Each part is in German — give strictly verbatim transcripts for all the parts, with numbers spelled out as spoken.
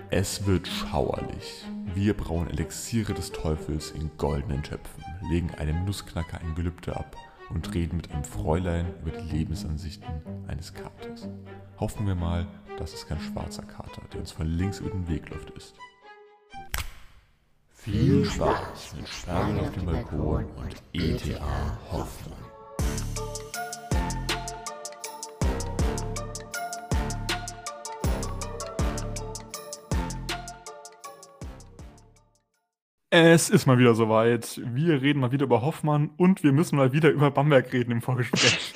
Es wird schauerlich. Wir brauen Elixiere des Teufels in goldenen Töpfen, legen einem Nussknacker ein Gelübde ab und reden mit einem Fräulein über die Lebensansichten eines Katers. Hoffen wir mal, dass es kein schwarzer Kater, der uns von links über den Weg läuft, ist. Viel Spaß mit Sperren auf dem Balkon und E T A Hoffmann. Es ist mal wieder soweit. Wir reden mal wieder über Hoffmann und wir müssen mal wieder über Bamberg reden im Vorgespräch.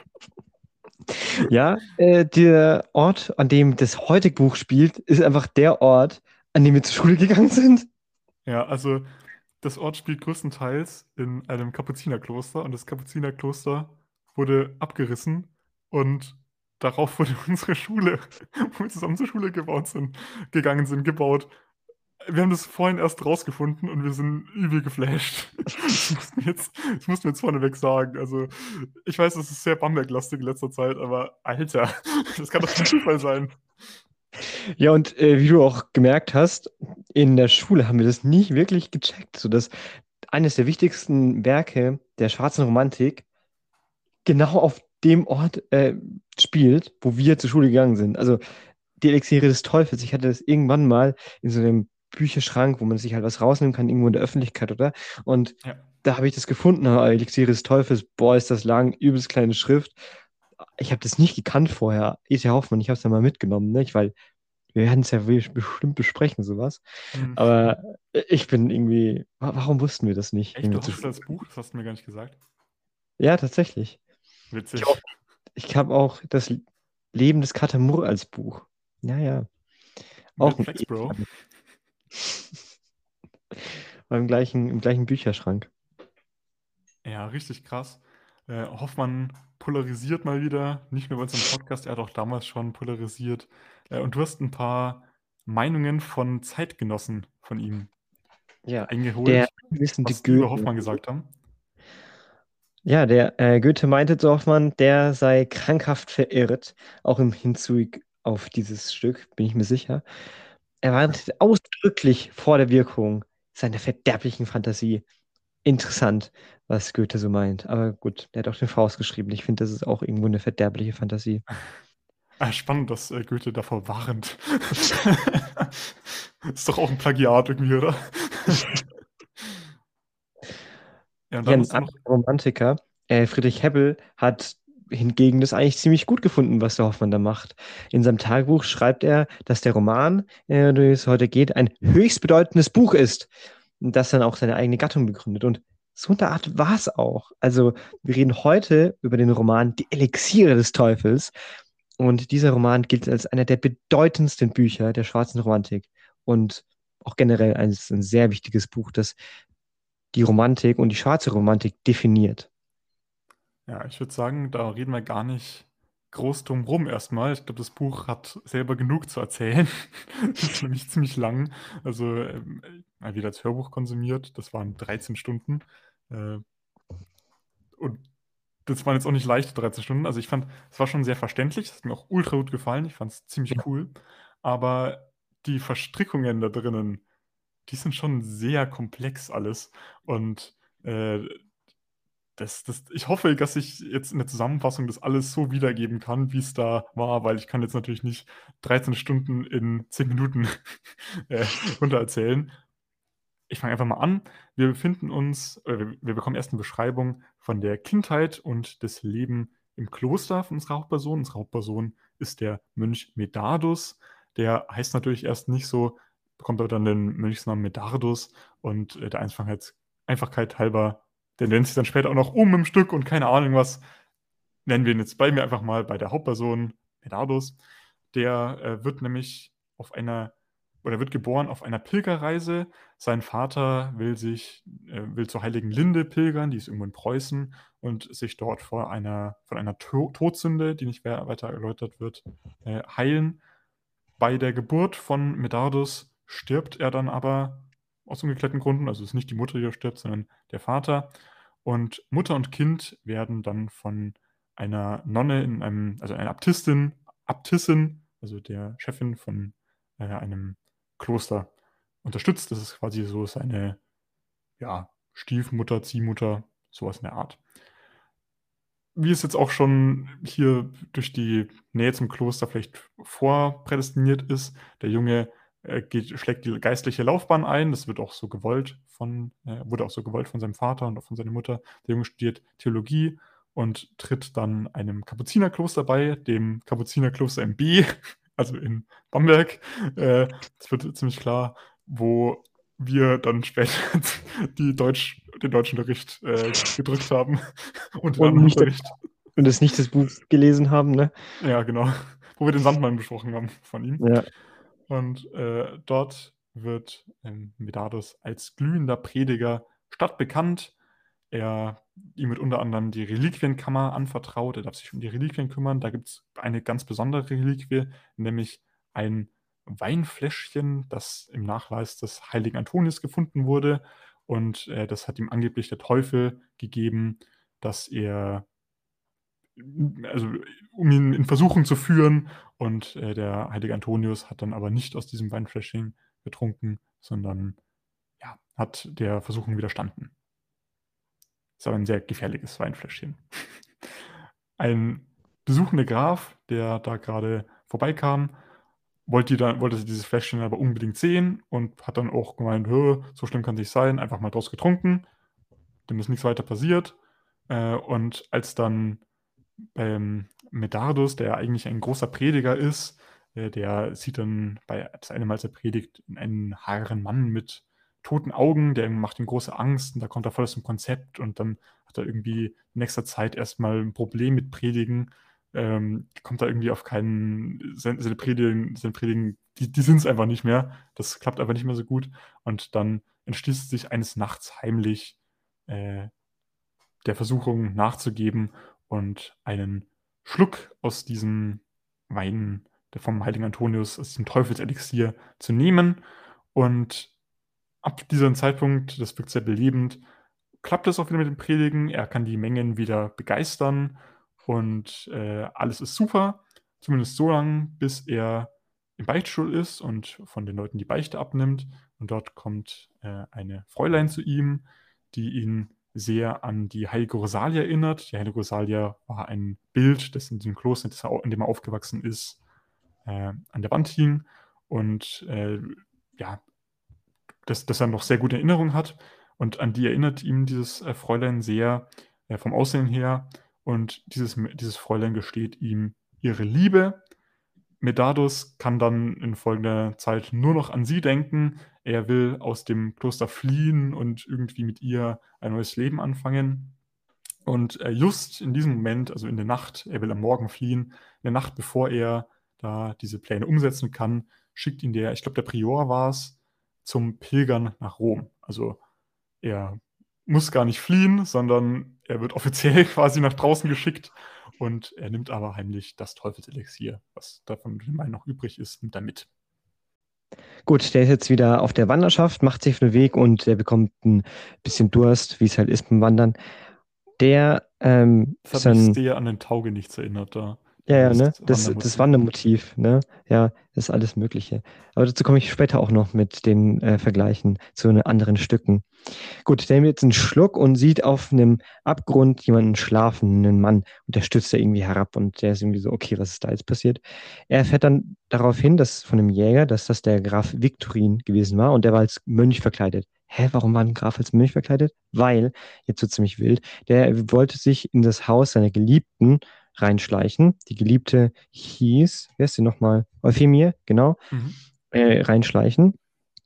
Ja, äh, der Ort, an dem das heutige Buch spielt, ist einfach der Ort, an dem wir zur Schule gegangen sind. Ja, also das Ort spielt größtenteils in einem Kapuzinerkloster und das Kapuzinerkloster wurde abgerissen und darauf wurde unsere Schule, wo wir zusammen zur Schule gebaut sind, gegangen sind, gebaut. Wir haben das vorhin erst rausgefunden und wir sind übel geflasht. Das mussten wir jetzt, das mussten wir jetzt vorneweg sagen. Also, ich weiß, es ist sehr Bamberg-lastig in letzter Zeit, aber Alter, das kann doch kein Zufall sein. Ja, und äh, wie du auch gemerkt hast, in der Schule haben wir das nie wirklich gecheckt, sodass eines der wichtigsten Werke der schwarzen Romantik genau auf dem Ort äh, spielt, wo wir zur Schule gegangen sind. Also die Elixiere des Teufels. Ich hatte das irgendwann mal in so einem Bücherschrank, wo man sich halt was rausnehmen kann, irgendwo in der Öffentlichkeit, oder? Und Ja. da habe ich das gefunden, aber Elixiere des Teufels, boah, ist das lang, übelst kleine Schrift. Ich habe das nicht gekannt vorher. E T Hoffmann, ich habe es dann mal mitgenommen, nicht? Weil wir werden es ja bestimmt besprechen, sowas. Hm. Aber ich bin irgendwie, wa- warum wussten wir das nicht? wenn Echt, wir du zu hast das als Buch? Das hast du mir gar nicht gesagt. Ja, tatsächlich. Ich Witzig. habe auch, ich hab auch das Leben des Katamur als Buch. Ja, ja. Auch Weird ein Flex, E Bro. War im gleichen, im gleichen Bücherschrank. Ja, richtig krass. Äh, Hoffmann polarisiert mal wieder, nicht nur bei uns im Podcast, er hat auch damals schon polarisiert. Äh, und du hast ein paar Meinungen von Zeitgenossen von ihm Ja, der eingeholt, wissende was die über Goethe. Hoffmann gesagt haben. Ja, der äh, Goethe meinte zu Hoffmann, der sei krankhaft verirrt, auch im Hinzug auf dieses Stück, bin ich mir sicher. Er warnte ausdrücklich vor der Wirkung seiner verderblichen Fantasie. Interessant, was Goethe so meint. Aber gut, der hat auch den Faust geschrieben. Ich finde, das ist auch irgendwo eine verderbliche Fantasie. Ah, spannend, dass äh, Goethe davor warnt. Ist doch auch ein Plagiat irgendwie, oder? Ja, und Ja, dann ein hast du anderer noch. Romantiker, äh, Friedrich Hebbel, hat hingegen das eigentlich ziemlich gut gefunden, was der Hoffmann da macht. In seinem Tagebuch schreibt er, dass der Roman, äh, um den es heute geht, ein höchst bedeutendes Buch ist und das dann auch seine eigene Gattung begründet. Und so eine Art war es auch. Also, wir reden heute über den Roman Die Elixiere des Teufels. Und dieser Roman gilt als einer der bedeutendsten Bücher der schwarzen Romantik und auch generell ein, ein sehr wichtiges Buch, das die Romantik und die schwarze Romantik definiert. Ja, ich würde sagen, da reden wir gar nicht groß drum rum erstmal. Ich glaube, das Buch hat selber genug zu erzählen. Das ist nämlich ziemlich lang. Also, ähm, äh, wieder als Hörbuch konsumiert. Das waren dreizehn Stunden. Äh, und das waren jetzt auch nicht leichte dreizehn Stunden. Also, ich fand, es war schon sehr verständlich. Es hat mir auch ultra gut gefallen. Ich fand es ziemlich cool. Aber die Verstrickungen da drinnen, die sind schon sehr komplex alles. Und äh, das, das, ich hoffe, dass ich jetzt in der Zusammenfassung das alles so wiedergeben kann, wie es da war, weil ich kann jetzt natürlich nicht dreizehn Stunden in zehn Minuten äh, runtererzählen. Ich fange einfach mal an. Wir befinden uns, äh, wir, wir bekommen erst eine Beschreibung von der Kindheit und des Leben im Kloster von unserer Hauptperson. Unsere Hauptperson ist der Mönch Medardus. Der heißt natürlich erst nicht so, bekommt aber dann den Mönchsnamen Medardus und äh, der Einfachheit, Einfachkeit halber, der nennt sich dann später auch noch um im Stück und keine Ahnung was. Nennen wir ihn jetzt bei mir einfach mal bei der Hauptperson Medardus. Der äh, wird nämlich auf einer, oder wird geboren auf einer Pilgerreise. Sein Vater will sich, äh, will zur Heiligen Linde pilgern, die ist irgendwo in Preußen, und sich dort vor einer, von einer to Todsünde, die nicht weiter erläutert wird, äh, heilen. Bei der Geburt von Medardus stirbt er dann aber aus ungeklärten Gründen. Also es ist nicht die Mutter, die da stirbt, sondern der Vater. Und Mutter und Kind werden dann von einer Nonne in einem, also einer Abtistin, Abtissin, also der Chefin von äh, einem Kloster unterstützt. Das ist quasi so seine ja, Stiefmutter, Ziehmutter, sowas in der Art. Wie es jetzt auch schon hier durch die Nähe zum Kloster vielleicht vorprädestiniert ist, der Junge äh, geht, schlägt die geistliche Laufbahn ein. Das wird auch so gewollt von, äh, wurde auch so gewollt von seinem Vater und auch von seiner Mutter. Der Junge studiert Theologie und tritt dann einem Kapuzinerkloster bei, dem Kapuzinerkloster im B, also in Bamberg. Äh, das wird ziemlich klar, wo wir dann später die Deutsch, den Deutschunterricht äh, gedrückt haben und den Und, anderen nicht, Unterricht. und das nicht das Buch gelesen haben, ne? Ja, genau. Wo wir den Sandmann besprochen haben von ihm. Ja. Und äh, dort wird ähm, Medardus als glühender Prediger stadtbekannt. Er, ihm wird unter anderem die Reliquienkammer anvertraut. Er darf sich um die Reliquien kümmern. Da gibt es eine ganz besondere Reliquie, nämlich ein Weinfläschchen, das im Nachweis des heiligen Antonius gefunden wurde. Und äh, das hat ihm angeblich der Teufel gegeben, dass er, also um ihn in Versuchung zu führen. Und äh, der heilige Antonius hat dann aber nicht aus diesem Weinfläschchen getrunken, sondern ja, hat der Versuchung widerstanden. Ist aber ein sehr gefährliches Weinfläschchen. Ein besuchender Graf, der da gerade vorbeikam, wollte, dann, wollte dieses Fläschchen aber unbedingt sehen und hat dann auch gemeint, so schlimm kann es nicht sein, einfach mal draus getrunken, dem ist nichts weiter passiert. Äh, und als dann beim Medardus, der eigentlich ein großer Prediger ist, äh, der sieht dann bei das eine Mal, als er predigt, einen haarigen Mann mit toten Augen, der macht ihm große Angst und da kommt er voll aus dem Konzept und dann hat er irgendwie in nächster Zeit erstmal ein Problem mit Predigen, ähm, kommt er irgendwie auf keinen, seine, seine Predigen, seine Predigen die, die sind es einfach nicht mehr, das klappt einfach nicht mehr so gut und dann entschließt sich eines Nachts heimlich äh, der Versuchung nachzugeben und einen Schluck aus diesem Wein vom heiligen Antonius, aus diesem Teufelselixier zu nehmen. Und ab diesem Zeitpunkt, das wirkt sehr belebend, klappt es auch wieder mit dem Predigen. Er kann die Mengen wieder begeistern und äh, alles ist super. Zumindest so lange, bis er im Beichtstuhl ist und von den Leuten die Beichte abnimmt. Und dort kommt äh, eine Fräulein zu ihm, die ihn sehr an die heilige Rosalia erinnert. Die heilige Rosalia war ein Bild, das in diesem Kloster, in dem er aufgewachsen ist, äh, an der Wand hing und äh, ja, das, das er noch sehr gute Erinnerung hat. Und an die erinnert ihm dieses äh, Fräulein sehr äh, vom Aussehen her. Und dieses, dieses Fräulein gesteht ihm ihre Liebe. Medardus kann dann in folgender Zeit nur noch an sie denken. Er will aus dem Kloster fliehen und irgendwie mit ihr ein neues Leben anfangen. Und äh, just in diesem Moment, also in der Nacht, er will am Morgen fliehen, in der Nacht, bevor er da diese Pläne umsetzen kann, schickt ihn der, ich glaube, der Prior war es, zum Pilgern nach Rom. Also er muss gar nicht fliehen, sondern er wird offiziell quasi nach draußen geschickt und er nimmt aber heimlich das Teufelselixier, was davon noch übrig ist, nimmt er mit. Gut, der ist jetzt wieder auf der Wanderschaft, macht sich auf den Weg und der bekommt ein bisschen Durst, wie es halt ist beim Wandern. Der ähm, Das ist hat mich dann, sehr an den Taugenichts erinnert da. ja, ja, Das ne? Das, das Wandermotiv, ne? Ja, das ist alles Mögliche. Aber dazu komme ich später auch noch mit den äh, Vergleichen zu den anderen Stücken. Gut, der nimmt jetzt einen Schluck und sieht auf einem Abgrund jemanden schlafen, einen Mann, und der stürzt da irgendwie herab und der ist irgendwie so, okay, was ist da jetzt passiert? Er erfährt dann darauf hin, dass von einem Jäger, dass das der Graf Viktorin gewesen war und der war als Mönch verkleidet. Hä, warum war ein Graf als Mönch verkleidet? Weil, jetzt wird ziemlich wild, der wollte sich in das Haus seiner Geliebten reinschleichen. Die Geliebte hieß, wer ist sie nochmal? Euphemie, genau, Mhm. äh, reinschleichen.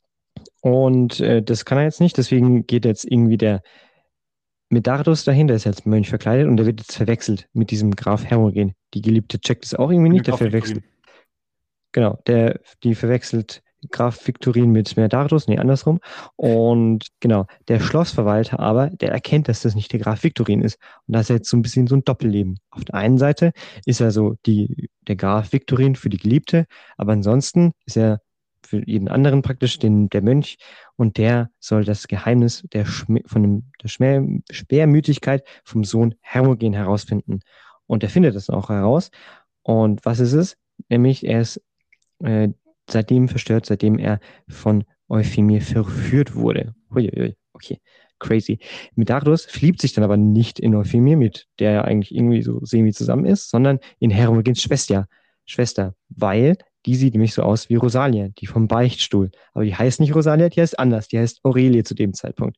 Und äh, das kann er jetzt nicht, deswegen geht jetzt irgendwie der Medardus dahin, der ist als Mönch verkleidet und der wird jetzt verwechselt mit diesem Graf Hermogen. Die Geliebte checkt es auch irgendwie nicht, der verwechselt. Genau, der, die verwechselt Graf Viktorin mit Medardus, nee, andersrum. Und genau, der Schlossverwalter aber, der erkennt, dass das nicht der Graf Viktorin ist. Und da ist er jetzt so ein bisschen so ein Doppelleben. Auf der einen Seite ist er so die, der Graf Viktorin für die Geliebte, aber ansonsten ist er für jeden anderen praktisch den, der Mönch und der soll das Geheimnis der, Schme von dem, der Schmer Schwermütigkeit vom Sohn Hermogen herausfinden. Und er findet das auch heraus. Und was ist es? Nämlich, er ist äh, seitdem verstört, seitdem er von Euphemie verführt wurde. Uiuiui, okay, crazy. Medardus verliebt sich dann aber nicht in Euphemie, mit der er eigentlich irgendwie so semi zusammen ist, sondern in Hermogens Schwester, Schwester, weil die sieht nämlich so aus wie Rosalia, die vom Beichtstuhl. Aber die heißt nicht Rosalia, die heißt anders, die heißt Aurelie zu dem Zeitpunkt.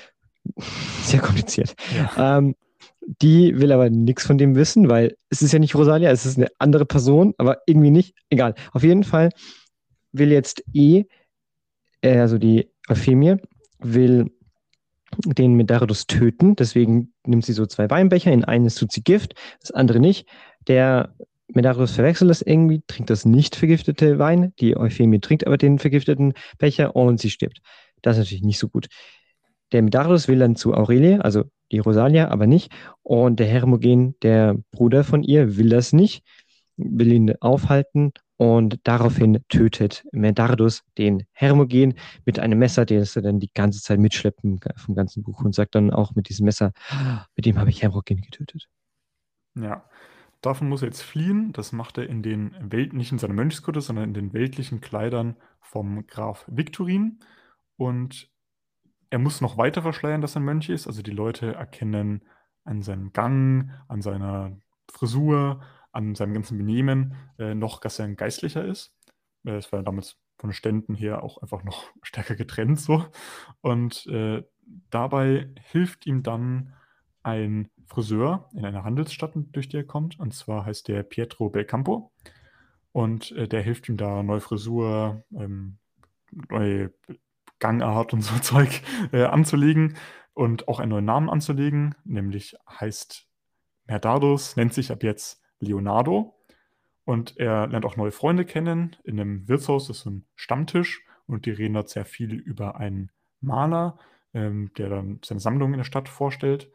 Sehr kompliziert. Ja. Ähm, die will aber nichts von dem wissen, weil es ist ja nicht Rosalia, es ist eine andere Person, aber irgendwie nicht. Egal. Auf jeden Fall will jetzt eh, äh, also die Euphemie, will den Medardus töten. Deswegen nimmt sie so zwei Weinbecher. In eines tut sie Gift, das andere nicht. Der Medardus verwechselt das irgendwie, trinkt das nicht vergiftete Wein. Die Euphemie trinkt aber den vergifteten Becher und sie stirbt. Das ist natürlich nicht so gut. Der Medardus will dann zu Aurelie, also die Rosalia, aber nicht. Und der Hermogen, der Bruder von ihr, will das nicht, will ihn aufhalten. Und daraufhin tötet Medardus den Hermogen mit einem Messer, das er dann die ganze Zeit mitschleppt vom ganzen Buch und sagt dann auch mit diesem Messer, mit dem habe ich Hermogen getötet. Ja, davon muss er jetzt fliehen. Das macht er in den Welt, nicht in seiner Mönchskutte, sondern in den weltlichen Kleidern vom Graf Viktorin. Und er muss noch weiter verschleiern, dass er ein Mönch ist. Also die Leute erkennen an seinem Gang, an seiner Frisur, an seinem ganzen Benehmen äh, noch, dass er ein Geistlicher ist. Äh, das war damals von Ständen her auch einfach noch stärker getrennt so. Und äh, dabei hilft ihm dann ein Friseur in einer Handelsstadt, durch die er kommt. Und zwar heißt der Pietro Belcampo. Und äh, der hilft ihm da, neue Frisur, ähm, neue Gangart und so Zeug äh, anzulegen und auch einen neuen Namen anzulegen, nämlich heißt Medardus, nennt sich ab jetzt Leonardo und er lernt auch neue Freunde kennen in einem Wirtshaus, das ist so ein Stammtisch und die reden dort sehr viel über einen Maler, ähm, der dann seine Sammlung in der Stadt vorstellt.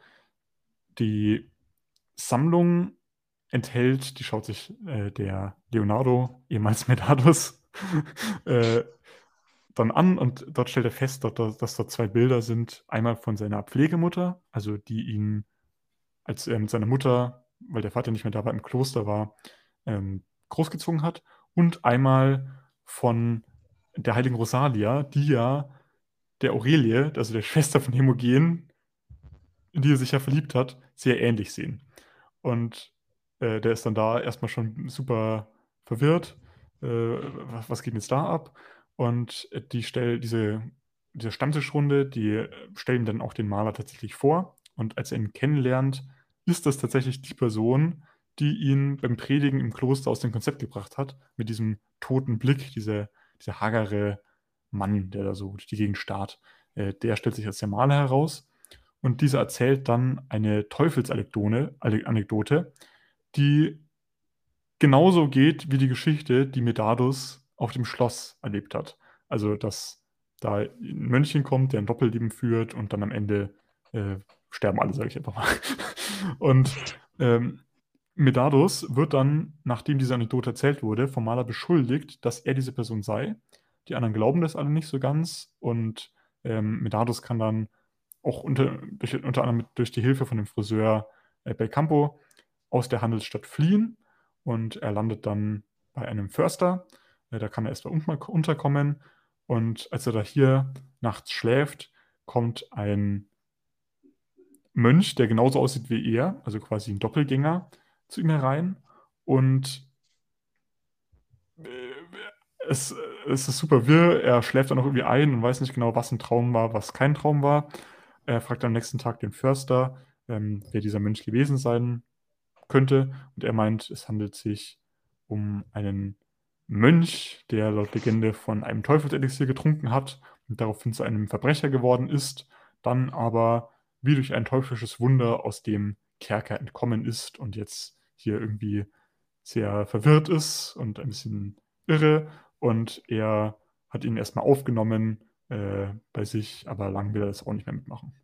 Die Sammlung enthält, die schaut sich äh, der Leonardo, ehemals Medardus, äh, dann an und dort stellt er fest, dass, dass dort zwei Bilder sind. Einmal von seiner Pflegemutter, also die ihn, als er mit seiner Mutter, weil der Vater nicht mehr da war, im Kloster war, ähm, großgezogen hat. Und einmal von der heiligen Rosalia, die ja der Aurelie, also der Schwester von Hermogen, in die er sich ja verliebt hat, sehr ähnlich sehen. Und äh, der ist dann da erstmal schon super verwirrt. Äh, was, was geht jetzt da ab? Und die stell, diese, diese Stammtischrunde, die stellen dann auch den Maler tatsächlich vor. Und als er ihn kennenlernt, ist das tatsächlich die Person, die ihn beim Predigen im Kloster aus dem Konzept gebracht hat, mit diesem toten Blick, dieser, dieser hagere Mann, der da so durch die Gegend starrt. Äh, der stellt sich als der Maler heraus. Und dieser erzählt dann eine Teufelsanekdote, Anekdote, die genauso geht wie die Geschichte, die Medardus auf dem Schloss erlebt hat. Also, dass da ein Mönchchen kommt, der ein Doppelleben führt und dann am Ende äh, sterben alle, sage ich einfach mal. Und ähm, Medardus wird dann, nachdem diese Anekdote erzählt wurde, vom Maler beschuldigt, dass er diese Person sei. Die anderen glauben das alle nicht so ganz und ähm, Medardus kann dann auch unter, durch, unter anderem durch die Hilfe von dem Friseur äh, Belcampo aus der Handelsstadt fliehen und er landet dann bei einem Förster. Äh, da kann er erstmal unterkommen und als er da hier nachts schläft, kommt ein Mönch, der genauso aussieht wie er, also quasi ein Doppelgänger, zu ihm herein und äh, es, es ist super wirr. Er schläft dann noch irgendwie ein und weiß nicht genau, was ein Traum war, was kein Traum war. Er fragt am nächsten Tag den Förster, ähm, wer dieser Mönch gewesen sein könnte. Und er meint, es handelt sich um einen Mönch, der laut Legende von einem Teufelselixier getrunken hat und daraufhin zu einem Verbrecher geworden ist, dann aber wie durch ein teuflisches Wunder aus dem Kerker entkommen ist und jetzt hier irgendwie sehr verwirrt ist und ein bisschen irre. Und er hat ihn erstmal aufgenommen äh, bei sich, aber lang will er das auch nicht mehr mitmachen.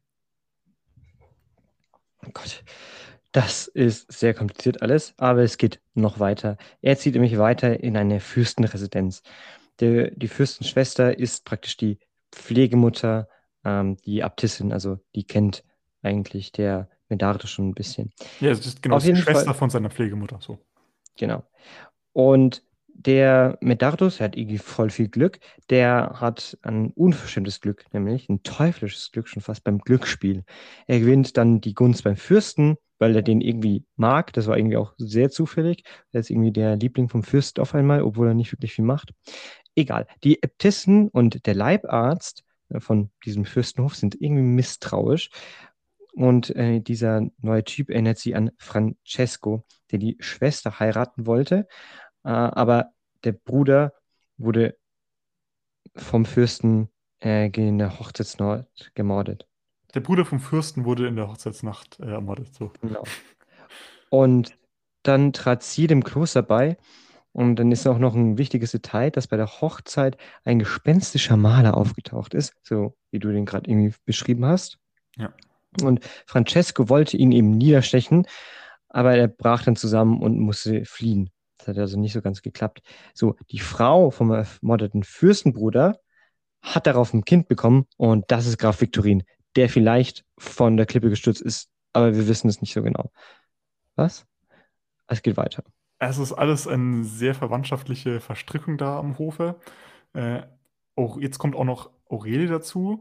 Oh Gott, das ist sehr kompliziert alles, aber es geht noch weiter. Er zieht nämlich weiter in eine Fürstenresidenz. Der, die Fürstenschwester ist praktisch die Pflegemutter, ähm, die Äbtissin, also die kennt eigentlich der Medardus schon ein bisschen. Ja, es ist genau Auf die jeden Schwester Fall, von seiner Pflegemutter. So. genau. Und der Medardus, der hat irgendwie voll viel Glück, der hat ein unverschämtes Glück, nämlich ein teuflisches Glück, schon fast beim Glücksspiel. Er gewinnt dann die Gunst beim Fürsten, weil er den irgendwie mag. Das war irgendwie auch sehr zufällig. Er ist irgendwie der Liebling vom Fürsten auf einmal, obwohl er nicht wirklich viel macht. Egal. Die Äbtissin und der Leibarzt äh, von diesem Fürstenhof sind irgendwie misstrauisch. Und äh, dieser neue Typ erinnert sie an Francesco, der die Schwester heiraten wollte. Äh, aber der Bruder wurde vom Fürsten äh, in der Hochzeitsnacht gemordet. Der Bruder vom Fürsten wurde in der Hochzeitsnacht äh, ermordet. So. Genau. Und dann trat sie dem Kloster bei. Und dann ist auch noch ein wichtiges Detail, dass bei der Hochzeit ein gespenstischer Maler aufgetaucht ist, so wie du den gerade irgendwie beschrieben hast. Ja. Und Francesco wollte ihn eben niederstechen, aber er brach dann zusammen und musste fliehen. Das hat also nicht so ganz geklappt. So, die Frau vom ermordeten Fürstenbruder hat darauf ein Kind bekommen und das ist Graf Viktorin, der vielleicht von der Klippe gestürzt ist, aber wir wissen es nicht so genau. Was? Es geht weiter. Es ist alles eine sehr verwandtschaftliche Verstrickung da am Hofe. Äh, auch, jetzt kommt auch noch Aurelie dazu.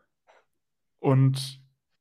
Und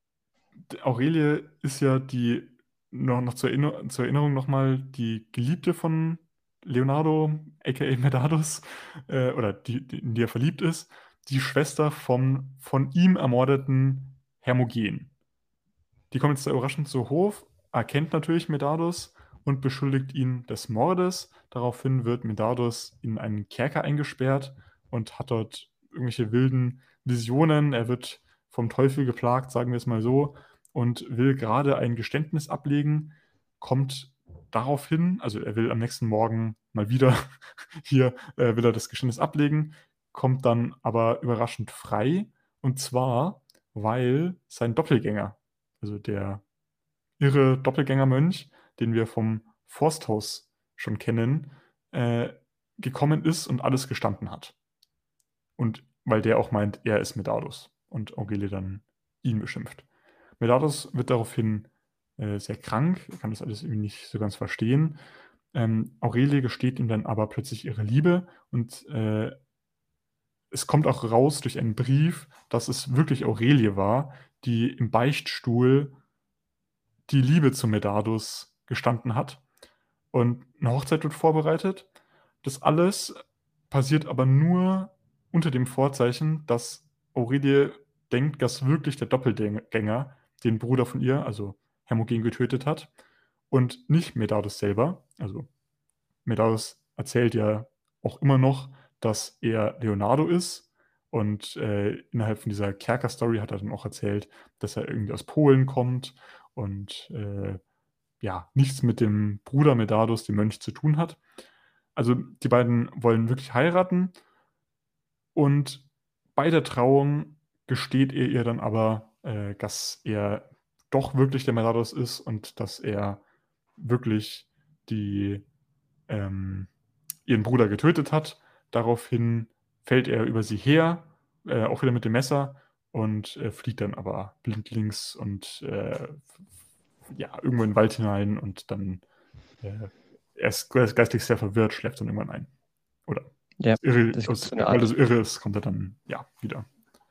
Aurelie ist ja die, noch, noch zur, Erinner zur Erinnerung nochmal, die Geliebte von Leonardo, aka Medardus, äh, oder die, die, in die er verliebt ist, die Schwester vom von ihm ermordeten Hermogen. Die kommt jetzt da überraschend zu Hof, erkennt natürlich Medardus und beschuldigt ihn des Mordes. Daraufhin wird Medardus in einen Kerker eingesperrt und hat dort irgendwelche wilden Visionen. Er wird vom Teufel geplagt, sagen wir es mal so, und will gerade ein Geständnis ablegen, kommt daraufhin, also er will am nächsten Morgen mal wieder hier, äh, will er das Geständnis ablegen, kommt dann aber überraschend frei, und zwar, weil sein Doppelgänger, also der irre Doppelgängermönch, den wir vom Forsthaus schon kennen, äh, gekommen ist und alles gestanden hat. Und weil der auch meint, er ist Medardus und Aurelie dann ihn beschimpft. Medardus wird daraufhin äh, sehr krank, er kann das alles irgendwie nicht so ganz verstehen. Ähm, Aurelie gesteht ihm dann aber plötzlich ihre Liebe und äh, es kommt auch raus durch einen Brief, dass es wirklich Aurelie war, die im Beichtstuhl die Liebe zu Medardus gestanden hat. Und eine Hochzeit wird vorbereitet. Das alles passiert aber nur unter dem Vorzeichen, dass Aurelie denkt, dass wirklich der Doppelgänger den Bruder von ihr, also Hermogen, getötet hat und nicht Medardus selber. Also Medardus erzählt ja auch immer noch, dass er Leonardo ist, und äh, innerhalb von dieser Kerker-Story hat er dann auch erzählt, dass er irgendwie aus Polen kommt und äh, ja, nichts mit dem Bruder Medardus, dem Mönch, zu tun hat. Also die beiden wollen wirklich heiraten, und bei der Trauung gesteht er ihr dann aber, äh, dass er doch wirklich der Medardus ist und dass er wirklich die, ähm, ihren Bruder getötet hat. Daraufhin fällt er über sie her, äh, auch wieder mit dem Messer, und äh, fliegt dann aber blindlings und äh, ja, irgendwo in den Wald hinein, und dann äh, er ist geistig sehr verwirrt, schläft dann irgendwann ein. Oder Ja, irre, das aus, so eine weil er Art. so irre ist, kommt er dann ja wieder.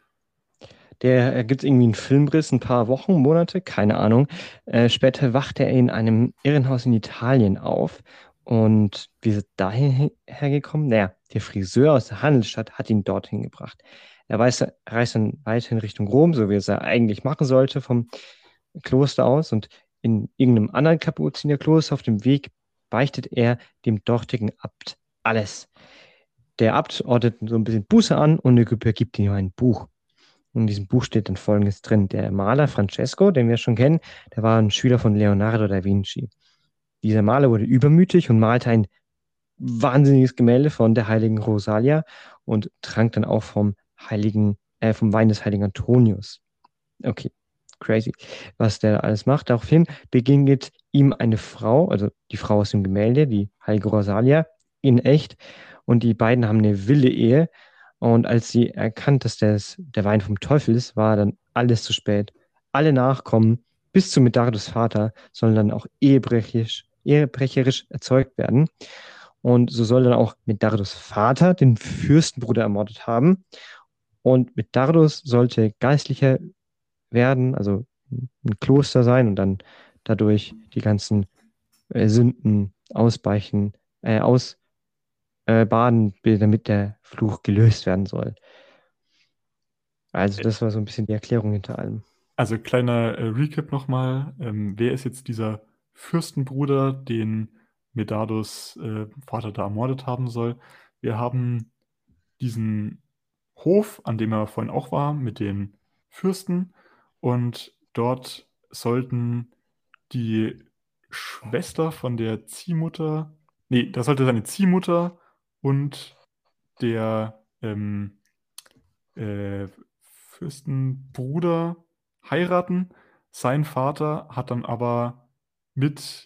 Der gibt irgendwie einen Filmriss, ein paar Wochen, Monate, keine Ahnung. Äh, später wacht er in einem Irrenhaus in Italien auf. Und wie ist er dahin hergekommen? Naja, der Friseur aus der Handelsstadt hat ihn dorthin gebracht. Er weiß, reist dann weiterhin Richtung Rom, so wie er es ja eigentlich machen sollte, vom Kloster aus. Und in irgendeinem anderen Kapuzinerkloster auf dem Weg beichtet er dem dortigen Abt alles. Der Abt ordnet so ein bisschen Buße an und übergibt ihm ein Buch. Und in diesem Buch steht dann Folgendes drin. Der Maler Francesco, den wir schon kennen, der war ein Schüler von Leonardo da Vinci. Dieser Maler wurde übermütig und malte ein wahnsinniges Gemälde von der heiligen Rosalia und trank dann auch vom heiligen, äh, vom Wein des heiligen Antonius. Okay, crazy, was der alles macht. Daraufhin begegnet ihm eine Frau, also die Frau aus dem Gemälde, die heilige Rosalia, in echt. Und die beiden haben eine wilde Ehe. Und als sie erkannt, dass das der Wein vom Teufel ist, war dann alles zu spät. Alle Nachkommen, bis zu Medardus Vater, sollen dann auch ehebrecherisch, ehebrecherisch erzeugt werden. Und so soll dann auch Medardus Vater den Fürstenbruder ermordet haben. Und Medardus sollte Geistlicher werden, also ein Kloster sein und dann dadurch die ganzen äh, Sünden ausbeichen, äh, ausbaden, äh, baden, damit der Fluch gelöst werden soll. Also das war so ein bisschen die Erklärung hinter allem. Also kleiner äh, Recap nochmal. Ähm, wer ist jetzt dieser Fürstenbruder, den Medardus äh, Vater da ermordet haben soll? Wir haben diesen Hof, an dem er vorhin auch war, mit den Fürsten. Und dort sollten die Schwester von der Ziehmutter, nee, da sollte seine Ziehmutter und der ähm, äh, Fürstenbruder heiraten. Sein Vater hat dann aber mit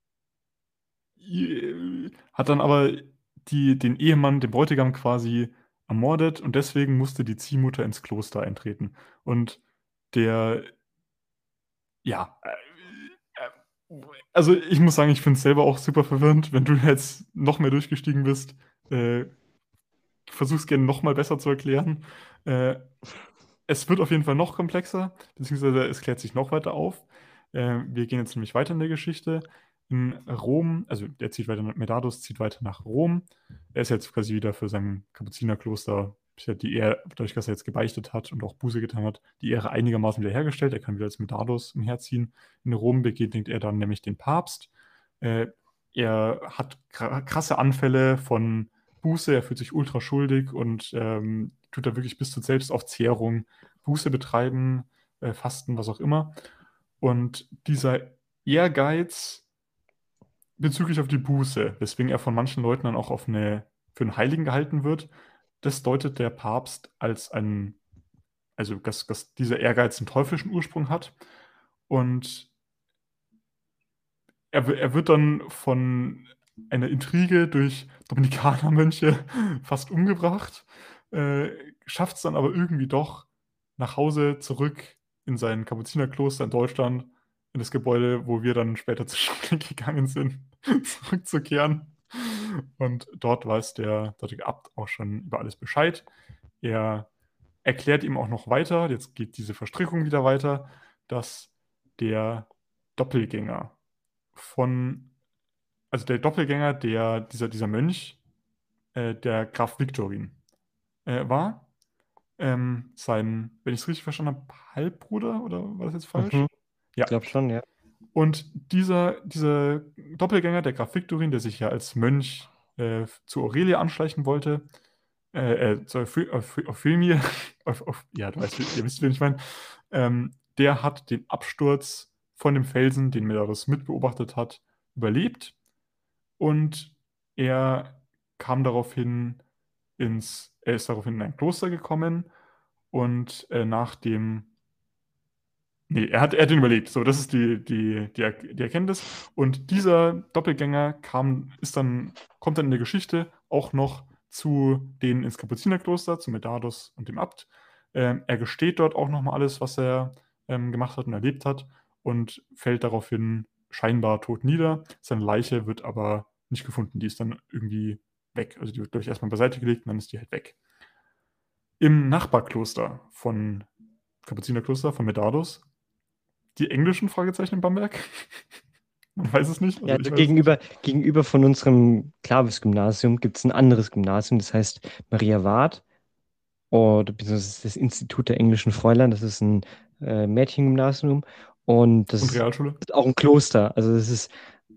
hat dann aber die, den Ehemann, den Bräutigam quasi ermordet und deswegen musste die Ziehmutter ins Kloster eintreten. Und der, ja, äh, äh, also ich muss sagen, ich finde es selber auch super verwirrend, wenn du jetzt noch mehr durchgestiegen bist. Äh, versuch's gerne noch mal besser zu erklären. Äh, es wird auf jeden Fall noch komplexer, beziehungsweise es klärt sich noch weiter auf. Äh, wir gehen jetzt nämlich weiter in der Geschichte. In Rom, also der zieht weiter, Medardus zieht weiter nach Rom. Er ist jetzt quasi wieder für sein Kapuzinerkloster, die Ehre, dadurch, dass er jetzt gebeichtet hat und auch Buße getan hat, die Ehre einigermaßen wiederhergestellt. Er kann wieder als Medardus umherziehen. In Rom begegnet er dann nämlich den Papst. Äh, er hat krasse Anfälle von Buße, er fühlt sich ultra schuldig und ähm, tut da wirklich bis zur Selbstaufzehrung Buße betreiben, äh, Fasten, was auch immer. Und dieser Ehrgeiz bezüglich auf die Buße, weswegen er von manchen Leuten dann auch auf eine, für einen Heiligen gehalten wird, das deutet der Papst als ein, also dass, dass dieser Ehrgeiz einen teuflischen Ursprung hat. Und er, er wird dann von einer Intrige durch Dominikanermönche fast umgebracht, äh, schafft es dann aber irgendwie doch nach Hause zurück in sein Kapuzinerkloster in Deutschland, in das Gebäude, wo wir dann später zur Schule gegangen sind, zurückzukehren. Und dort weiß der dortige Abt auch schon über alles Bescheid. Er erklärt ihm auch noch weiter, jetzt geht diese Verstrickung wieder weiter, dass der Doppelgänger von, also der Doppelgänger, der, dieser, dieser Mönch, äh, der Graf Viktorin äh, war. Ähm, sein, wenn ich es richtig verstanden habe, Halbbruder, oder war das jetzt falsch? Mhm. Ja. Ich glaube schon, ja. Und dieser, dieser Doppelgänger, der Graf Viktorin, der sich ja als Mönch äh, zu Aurelia anschleichen wollte, äh, äh, zu Euphemie, auf, auf, ja, du weißt, ihr wisst, wen ich meine, ähm, der hat den Absturz von dem Felsen, den Medardus mitbeobachtet hat, überlebt und er kam daraufhin ins, er ist daraufhin in ein Kloster gekommen und äh, nach dem, nee, er hat, er hat ihn überlebt, so, das ist die, die, die, Er- die Erkenntnis und dieser Doppelgänger kam, ist dann, kommt dann in der Geschichte auch noch zu denen ins Kapuzinerkloster, zu Medardus und dem Abt. Ähm, er gesteht dort auch nochmal alles, was er ähm, gemacht hat und erlebt hat und fällt daraufhin scheinbar tot nieder. Seine Leiche wird aber nicht gefunden, die ist dann irgendwie weg. Also die wird, glaube ich, erstmal beiseite gelegt und dann ist die halt weg. Im Nachbarkloster von Kapuzinerkloster von Medardus, die englischen Fragezeichen in Bamberg? Man weiß es nicht. Also Ja, ich also weiß es nicht. gegenüber, gegenüber von unserem Clavis-Gymnasium gibt es ein anderes Gymnasium, das heißt Maria Ward oder beziehungsweise das Institut der englischen Fräulein. Das ist ein äh, Mädchengymnasium und das Und ist Realschule? auch ein Kloster. Also das ist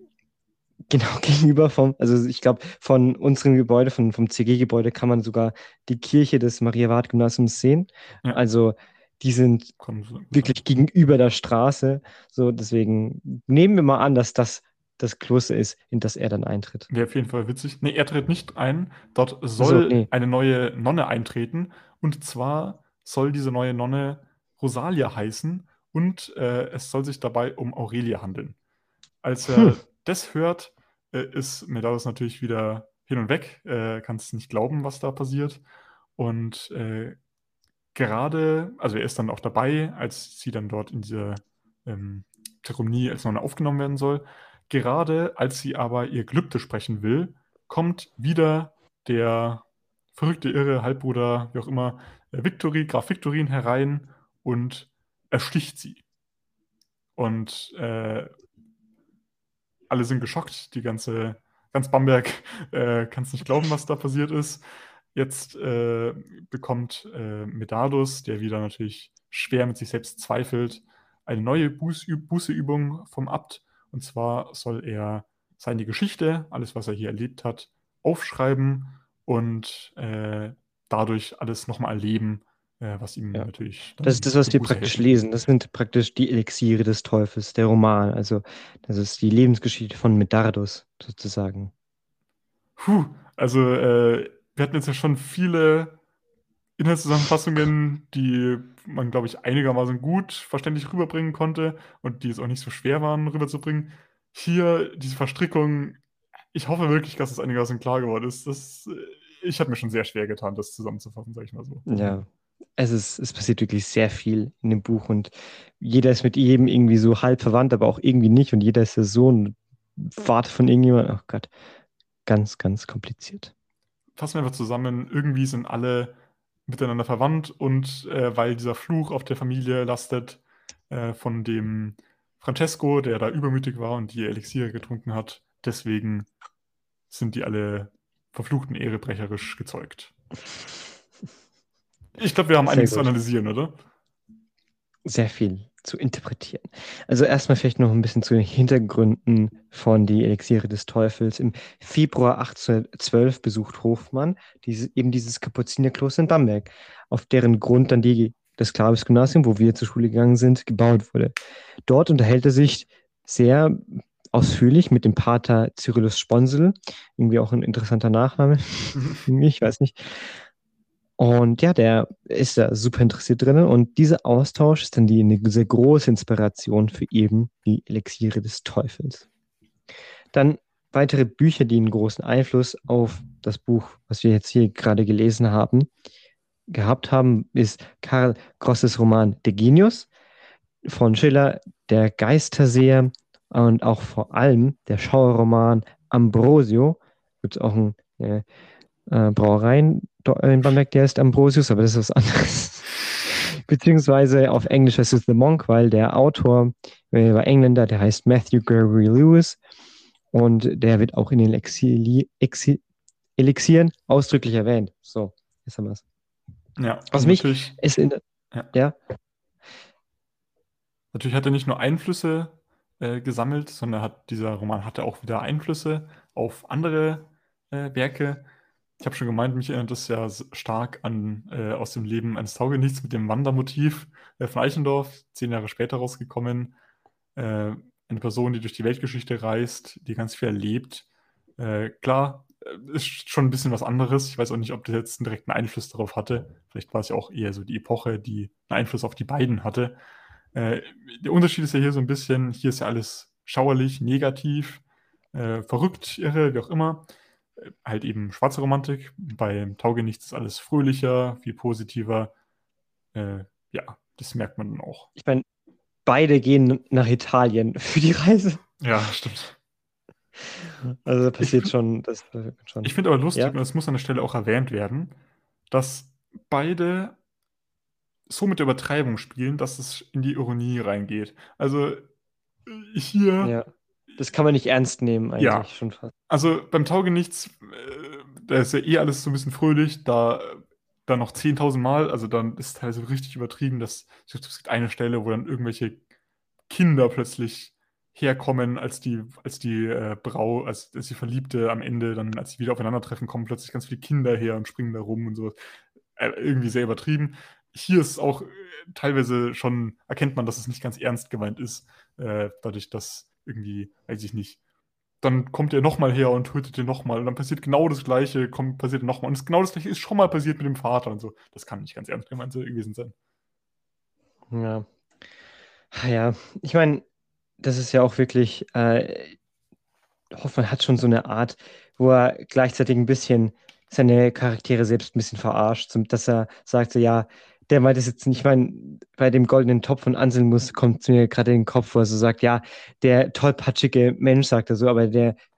genau gegenüber vom, also ich glaube, von unserem Gebäude, von, vom C G-Gebäude kann man sogar die Kirche des Maria-Ward-Gymnasiums sehen. Ja, Also die sind kann so gut sein. wirklich gegenüber der Straße. So, deswegen nehmen wir mal an, dass das das Kloster ist, in das er dann eintritt. Wäre auf jeden Fall witzig. Nee, er tritt nicht ein. Dort Also, soll nee. eine neue Nonne eintreten. Und zwar soll diese neue Nonne Rosalia heißen. Und äh, es soll sich dabei um Aurelia handeln. Als er Hm. das hört, äh, ist Medardus natürlich wieder hin und weg. Äh, kann es nicht glauben, was da passiert. Und äh, gerade, also er ist dann auch dabei, als sie dann dort in diese ähm, Zeremonie als Nonne aufgenommen werden soll. Gerade als sie aber ihr Gelübde sprechen will, kommt wieder der verrückte, irre Halbbruder, wie auch immer, äh, Victory, Graf Victorin herein und ersticht sie. Und äh, alle sind geschockt, die ganze, ganz Bamberg äh, kann es nicht glauben, was da passiert ist. Jetzt äh, bekommt äh, Medardus, der wieder natürlich schwer mit sich selbst zweifelt, eine neue Bußü- Bußeübung vom Abt. Und zwar soll er seine Geschichte, alles, was er hier erlebt hat, aufschreiben und äh, dadurch alles nochmal erleben, äh, was ihm Ja. natürlich Das ist dann das, was zur wir Buße praktisch helfen. lesen. Das sind praktisch die Elixiere des Teufels, der Roman. Also, das ist die Lebensgeschichte von Medardus, sozusagen. Puh, also äh, wir hatten jetzt ja schon viele Inhaltszusammenfassungen, die man, glaube ich, einigermaßen gut verständlich rüberbringen konnte und die es auch nicht so schwer waren, rüberzubringen. Hier diese Verstrickung, ich hoffe wirklich, dass es einigermaßen klar geworden ist. Das, äh, ich habe mir schon sehr schwer getan, das zusammenzufassen, sage ich mal so. Ja, es ist, es passiert wirklich sehr viel in dem Buch und jeder ist mit jedem irgendwie so halb verwandt, aber auch irgendwie nicht und jeder ist der Sohn, Vater von irgendjemandem. Oh Gott, ganz, ganz kompliziert. Fassen wir einfach zusammen, irgendwie sind alle miteinander verwandt und äh, weil dieser Fluch auf der Familie lastet äh, von dem Francesco, der da übermütig war und die Elixiere getrunken hat, deswegen sind die alle verfluchten ehrebrecherisch gezeugt. Ich glaube, wir haben Sehr einiges zu gut. analysieren, oder? Sehr viel zu interpretieren. Also erstmal vielleicht noch ein bisschen zu den Hintergründen von die Elixiere des Teufels. Im Februar achtzehnhundertzwölf besucht Hofmann diese, eben dieses Kapuzinerkloster in Bamberg, auf deren Grund dann die, das Clavis-Gymnasium, wo wir zur Schule gegangen sind, gebaut wurde. Dort unterhält er sich sehr ausführlich mit dem Pater Cyrillus Sponsel, irgendwie auch ein interessanter Nachname, ich weiß nicht. Und ja, der ist da super interessiert drin und dieser Austausch ist dann die, eine sehr große Inspiration für eben die Elixiere des Teufels. Dann weitere Bücher, die einen großen Einfluss auf das Buch, was wir jetzt hier gerade gelesen haben, gehabt haben, ist Karl Grosses Roman Der Genius, von Schiller Der Geisterseher und auch vor allem der Schauerroman Ambrosio. Gibt es auch ein äh, äh, Brauereien in Bamberg, der ist Ambrosius, aber das ist was anderes. Beziehungsweise auf Englisch heißt es The Monk, weil der Autor äh, war Engländer, der heißt Matthew Gregory Lewis und der wird auch in den Exili Exi Elixieren ausdrücklich erwähnt. So, jetzt haben wir es. Ja, Was also mich natürlich, ist in, ja. ja, Natürlich hat er nicht nur Einflüsse äh, gesammelt, sondern hat, dieser Roman hatte auch wieder Einflüsse auf andere äh, Werke. Ich habe schon gemeint, mich erinnert das ja s- stark an äh, Aus dem Leben eines Taugenichts mit dem Wandermotiv äh, von Eichendorff, zehn Jahre später rausgekommen. Äh, eine Person, die durch die Weltgeschichte reist, die ganz viel erlebt. Äh, klar, äh, ist schon ein bisschen was anderes. Ich weiß auch nicht, ob das jetzt einen direkten Einfluss darauf hatte. Vielleicht war es ja auch eher so die Epoche, die einen Einfluss auf die beiden hatte. Äh, Der Unterschied ist ja hier so ein bisschen, hier ist ja alles schauerlich, negativ, äh, verrückt, irre, wie auch immer. Äh, halt eben schwarze Romantik. Beim Taugenichts ist alles fröhlicher, viel positiver. Äh, ja, das merkt man dann auch. ich meine, beide gehen nach Italien für die Reise. Ja, stimmt. Also da Ich, passiert schon, das passiert schon. ich finde aber lustig, Ja, und es muss an der Stelle auch erwähnt werden, dass beide so mit der Übertreibung spielen, dass es in die Ironie reingeht. Also äh, hier, ja. Das kann man nicht ernst nehmen, ja, eigentlich schon fast. also beim Taugenichts, äh, da ist ja eh alles so ein bisschen fröhlich, da, da noch zehntausend Mal, also dann ist es teilweise richtig übertrieben, dass es gibt eine Stelle, wo dann irgendwelche Kinder plötzlich herkommen, als die, als die äh, Brau, als, als die Verliebte am Ende, dann, als sie wieder aufeinandertreffen, kommen plötzlich ganz viele Kinder her und springen da rum und so. Äh, irgendwie sehr übertrieben. Hier ist auch äh, teilweise schon, erkennt man, dass es nicht ganz ernst gemeint ist, äh, dadurch, dass irgendwie, weiß ich nicht, dann kommt er nochmal her und tötet ihn nochmal. Und dann passiert genau das Gleiche, kommt, passiert nochmal. Und das, genau das Gleiche ist schon mal passiert mit dem Vater und so. Das kann nicht ganz ernst gemeint gewesen sein. Ja. Ja, ich meine, das ist ja auch wirklich, äh, Hoffmann hat schon so eine Art, wo er gleichzeitig ein bisschen seine Charaktere selbst ein bisschen verarscht, zum- dass er sagt, so, ja, der meint es jetzt nicht, ich meine, bei dem goldenen Topf von Anselmus kommt es mir gerade in den Kopf, wo er so sagt, ja, der tollpatschige Mensch, sagt er so, aber der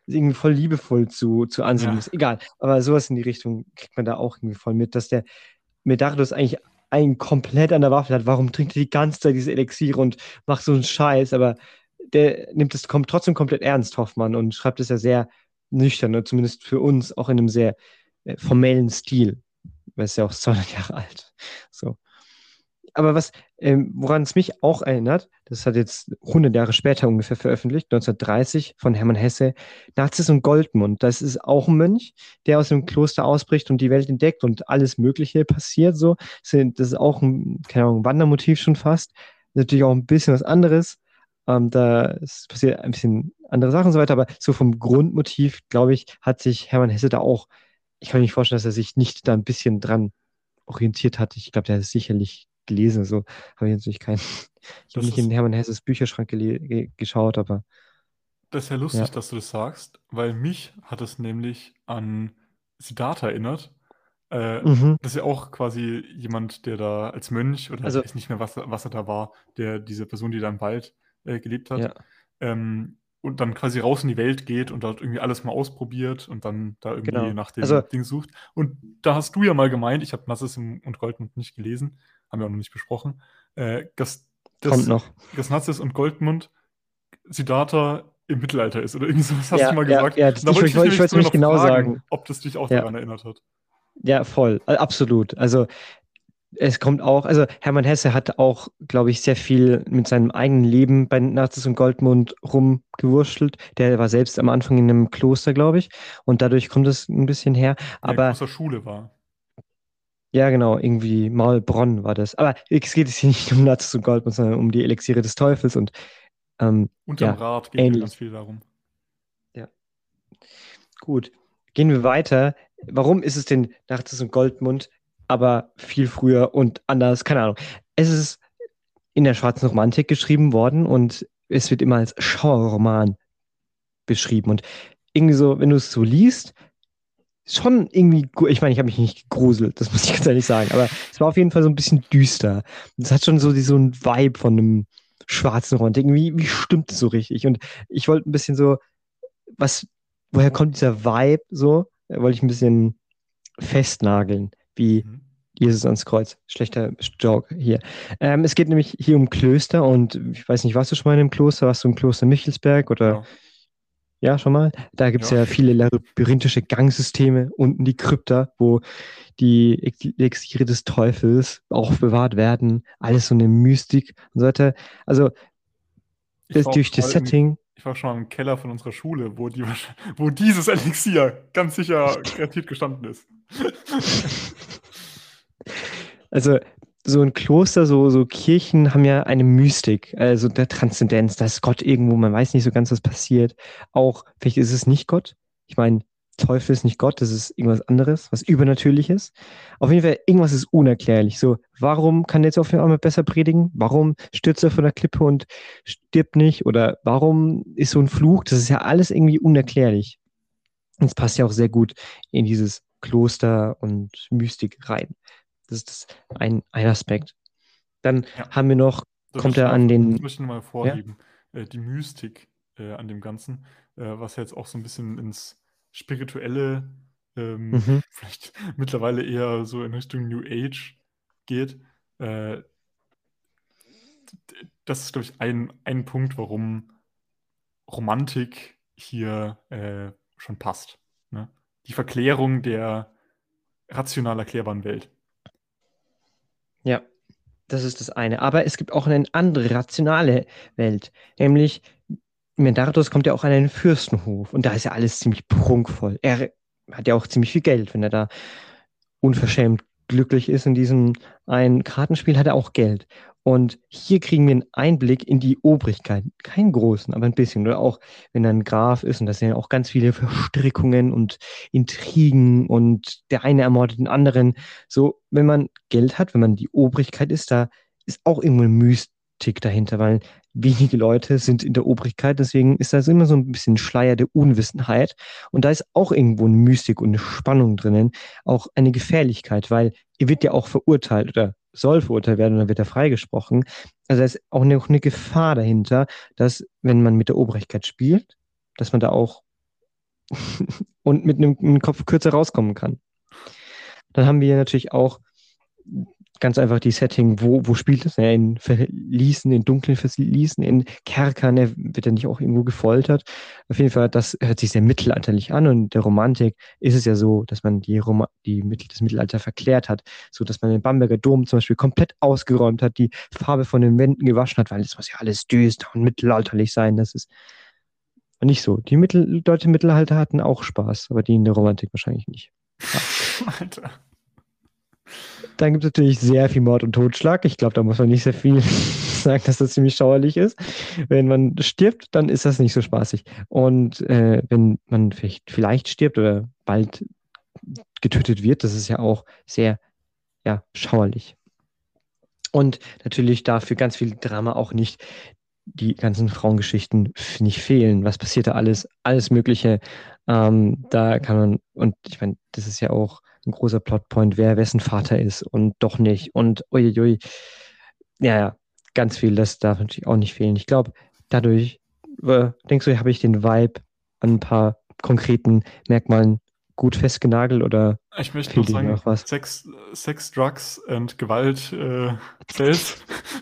irgendwie voll liebevoll zu, zu ansehen Ja. ist. Egal, aber sowas in die Richtung kriegt man da auch irgendwie voll mit, dass der Medardus eigentlich einen komplett an der Waffel hat. Warum trinkt er die ganze Zeit diese Elixiere und macht so einen Scheiß? Aber der nimmt es kom trotzdem komplett ernst, Hoffmann, und schreibt es ja sehr nüchtern, ne? Zumindest für uns auch in einem sehr äh, formellen Stil. Weil es ja auch zweihundert Jahre alt. So. Aber was, ähm, woran es mich auch erinnert, das hat jetzt hundert Jahre später ungefähr veröffentlicht, neunzehnhundertdreißig von Hermann Hesse, Narziss und Goldmund. Das ist auch ein Mönch, der aus dem Kloster ausbricht und die Welt entdeckt und alles Mögliche passiert so. Das ist auch ein, keine Ahnung, Wandermotiv schon fast. Natürlich auch ein bisschen was anderes. Ähm, da es passiert ein bisschen andere Sachen und so weiter, aber so vom Grundmotiv, glaube ich, hat sich Hermann Hesse da auch, ich kann mir nicht vorstellen, dass er sich nicht da ein bisschen dran orientiert hat. Ich glaube, der hat es sicherlich gelesen. So habe ich natürlich keinen. Ich habe Das nicht in ist, Hermann Hesses Bücherschrank gele- ge geschaut, aber das ist ja ja. lustig, dass du das sagst, weil mich hat es nämlich an Siddhartha erinnert. Äh, Mhm. Das ist ja auch quasi jemand, der da als Mönch, oder ich Also, weiß nicht mehr, was, er- was er da war, der diese Person, die da im Wald äh, gelebt hat, ja, ähm, und dann quasi raus in die Welt geht und dort irgendwie alles mal ausprobiert und dann da irgendwie genau. nach Also, dem Ding sucht. Und da hast du ja mal gemeint, ich habe Nasses und Goldmund nicht gelesen, haben wir auch noch nicht besprochen, äh, dass, kommt dass, noch. dass Nasses und Goldmund Siddhartha im Mittelalter ist oder irgendwie sowas hast du Ja, mal ja, gesagt. ja, Und da ich, wollte ich, ich dich ich nämlich wollte es sogar nicht noch genau fragen, sagen. ob das dich auch Ja, daran erinnert hat. ja, voll. Äh, Absolut. Also, es kommt auch, also Hermann Hesse hat auch, glaube ich, sehr viel mit seinem eigenen Leben bei Narziss und Goldmund rumgewurschtelt. Der war selbst am Anfang in einem Kloster, glaube ich, und dadurch kommt es ein bisschen her. Der Aber großer Schule war. ja, genau, irgendwie Maulbronn war das. Aber es geht jetzt hier nicht um Narziss und Goldmund, sondern um die Elixiere des Teufels und ähm, Unterm ja, Rad geht ja ganz ähnlich. viel darum. Ja, gut. Gehen wir weiter. Warum ist es denn Narziss und Goldmund, aber viel früher und anders? Keine Ahnung. Es ist in der schwarzen Romantik geschrieben worden und es wird immer als Schauerroman beschrieben. Und irgendwie so, wenn du es so liest, schon irgendwie, gu- ich meine, ich habe mich nicht gegruselt, das muss ich ganz ehrlich sagen, aber es war auf jeden Fall so ein bisschen düster. Und es hat schon so, die, so einen Vibe von einem schwarzen Romantik. Irgendwie, wie stimmt es so richtig? Und ich wollte ein bisschen so, was, woher kommt dieser Vibe so? Äh, Wollte ich ein bisschen festnageln, wie Mhm. Jesus ans Kreuz. Schlechter Joke hier. Ähm, es geht nämlich hier um Klöster und ich weiß nicht, warst du schon mal in einem Kloster? Warst du im Kloster Michelsberg oder Ja, ja, schon mal? Da gibt es ja. ja viele labyrinthische Gangsysteme, unten die Krypta, wo die Elixiere des Teufels auch bewahrt werden. Alles so eine Mystik und so weiter. Also Ich das, war auch durch schon das mal im, Setting, ich war schon mal im Keller von unserer Schule, wo, die, wahrsch- wo dieses Elixier ganz sicher garantiert gestanden ist. also so ein Kloster, so, so Kirchen haben ja eine Mystik, also der Transzendenz, da ist Gott irgendwo, man weiß nicht so ganz, was passiert. Auch, vielleicht ist es nicht Gott. Ich meine, Teufel ist nicht Gott, das ist irgendwas anderes, was Übernatürliches. Auf jeden Fall, irgendwas ist unerklärlich. So, warum kann der jetzt auf einmal besser predigen? Warum stürzt er von der Klippe und stirbt nicht? Oder warum ist so ein Fluch? Das ist ja alles irgendwie unerklärlich. Und es passt ja auch sehr gut in dieses Kloster und Mystik rein. Das ist das ein, ein Aspekt. Dann Ja, haben wir noch, das kommt möchte ich er mal, an das den, möchte ich noch mal ja, hervorheben. Äh, die Mystik äh, an dem Ganzen, äh, was jetzt auch so ein bisschen ins Spirituelle, ähm, mhm, vielleicht mittlerweile eher so in Richtung New Age geht. Äh, Das ist, glaube ich, ein, ein Punkt, warum Romantik hier äh, schon passt. Ne? Die Verklärung der rational erklärbaren Welt. ja, das ist das eine. Aber es gibt auch eine andere rationale Welt, nämlich Medardus kommt ja auch an einen Fürstenhof und da ist ja alles ziemlich prunkvoll. Er hat ja auch ziemlich viel Geld, wenn er da unverschämt glücklich ist in diesem einen Kartenspiel, hat er auch Geld. Und hier kriegen wir einen Einblick in die Obrigkeit. Keinen großen, aber ein bisschen. Oder auch, wenn er ein Graf ist, und das sind ja auch ganz viele Verstrickungen und Intrigen und der eine ermordet den anderen. So, wenn man Geld hat, wenn man die Obrigkeit ist, da ist auch irgendwo eine Mystik dahinter, weil wenige Leute sind in der Obrigkeit, deswegen ist das immer so ein bisschen Schleier der Unwissenheit. Und da ist auch irgendwo eine Mystik und eine Spannung drinnen, auch eine Gefährlichkeit, weil er wird ja auch verurteilt oder soll verurteilt werden und dann wird er freigesprochen. Also da ist auch eine, auch eine Gefahr dahinter, dass wenn man mit der Obrigkeit spielt, dass man da auch und mit einem, einem Kopf kürzer rauskommen kann. Dann haben wir natürlich auch ganz einfach die Setting, wo, wo spielt es? Ja, in Verließen, in dunklen Verließen, in Kerkern, er wird er nicht auch irgendwo gefoltert. Auf jeden Fall, das hört sich sehr mittelalterlich an und der Romantik ist es ja so, dass man die, Roma die Mittel das Mittelalter verklärt hat, so dass man den Bamberger Dom zum Beispiel komplett ausgeräumt hat, die Farbe von den Wänden gewaschen hat, weil es muss ja alles düster und mittelalterlich sein. Das ist nicht so. Die Mittel Leute im Mittelalter hatten auch Spaß, aber die in der Romantik wahrscheinlich nicht. Ja. Alter. Dann gibt es natürlich sehr viel Mord und Totschlag. Ich glaube, da muss man nicht sehr viel sagen, dass das ziemlich schauerlich ist. Wenn man stirbt, dann ist das nicht so spaßig. Und äh, wenn man vielleicht, vielleicht stirbt oder bald getötet wird, das ist ja auch sehr ja, schauerlich. Und natürlich darf für ganz viel Drama auch nicht die ganzen Frauengeschichten nicht fehlen. Was passiert da alles? Alles Mögliche. Ähm, da kann man, und ich meine, das ist ja auch ein großer Plotpoint, wer wessen Vater ist und doch nicht. Und uiuiui. Ja, ja, ganz viel, das darf natürlich auch nicht fehlen. Ich glaube, dadurch, äh, denkst du, habe ich den Vibe an ein paar konkreten Merkmalen gut festgenagelt oder Ich möchte noch fehlt dir sagen, noch was? Sex, Sex, Drugs und Gewalt äh, zählt.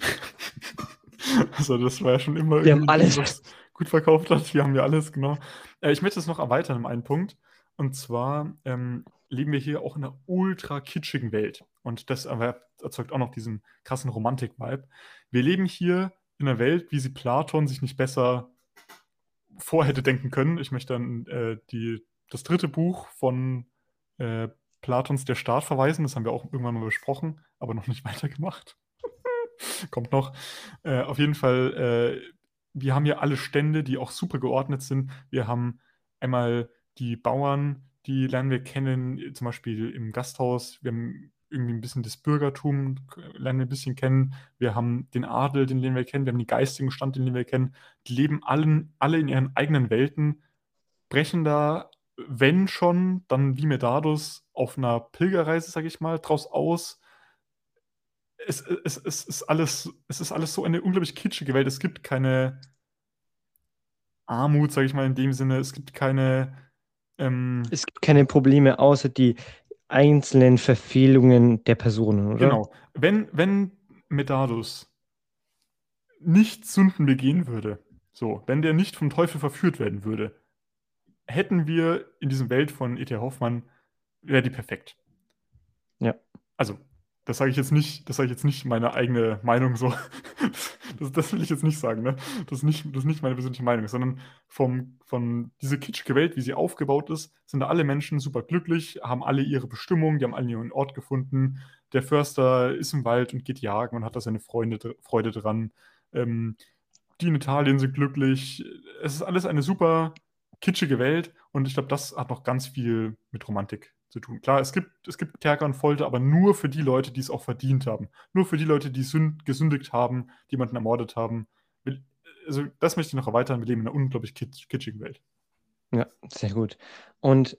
Also das war ja schon immer Wir haben irgendwie alles. was gut verkauft hat. Wir haben ja alles, genau. Äh, ich möchte es noch erweitern um einen Punkt. Und zwar ähm, leben wir hier auch in einer ultra kitschigen Welt. Und das aber erzeugt auch noch diesen krassen Romantik-Vibe. Wir leben hier in einer Welt, wie sie Platon sich nicht besser vor hätte denken können. Ich möchte dann äh, die, das dritte Buch von äh, Platons Der Staat verweisen. Das haben wir auch irgendwann mal besprochen, aber noch nicht weitergemacht. Kommt noch. Äh, auf jeden Fall, äh, wir haben hier alle Stände, die auch super geordnet sind. Wir haben einmal die Bauern, die lernen wir kennen, zum Beispiel im Gasthaus. Wir haben irgendwie ein bisschen das Bürgertum, lernen wir ein bisschen kennen. Wir haben den Adel, den lernen wir kennen. Wir haben den geistigen Stand, den lernen wir kennen. Die leben allen, alle in ihren eigenen Welten, brechen da, wenn schon, dann wie Medardus auf einer Pilgerreise, sag ich mal, draus aus. Es, es, es, ist alles, es ist alles so eine unglaublich kitschige Welt. Es gibt keine Armut, sage ich mal in dem Sinne. Es gibt keine. Ähm, Es gibt keine Probleme außer die einzelnen Verfehlungen der Personen, oder? genau. Wenn, wenn Medardus nicht Sünden begehen würde, so, wenn der nicht vom Teufel verführt werden würde, hätten wir in diesem Welt von E T. Hoffmann, wäre die perfekt. Ja. Also, das sage ich jetzt nicht, das sage ich jetzt nicht meine eigene Meinung so. Das, das will ich jetzt nicht sagen, ne? Das ist nicht, das ist nicht meine persönliche Meinung, sondern vom, von diese kitschige Welt, wie sie aufgebaut ist, sind da alle Menschen super glücklich, haben alle ihre Bestimmung, die haben alle ihren Ort gefunden. Der Förster ist im Wald und geht jagen und hat da seine Freunde, Freude dran. Ähm, die in Italien sind glücklich. Es ist alles eine super kitschige Welt und ich glaube, das hat noch ganz viel mit Romantik zu tun. Klar, es gibt, es gibt Kerker und Folter, aber nur für die Leute, die es auch verdient haben. Nur für die Leute, die sünd, gesündigt haben, die jemanden ermordet haben. Also das möchte ich noch erweitern. Wir leben in einer unglaublich kitsch, kitschigen Welt. Ja, sehr gut. Und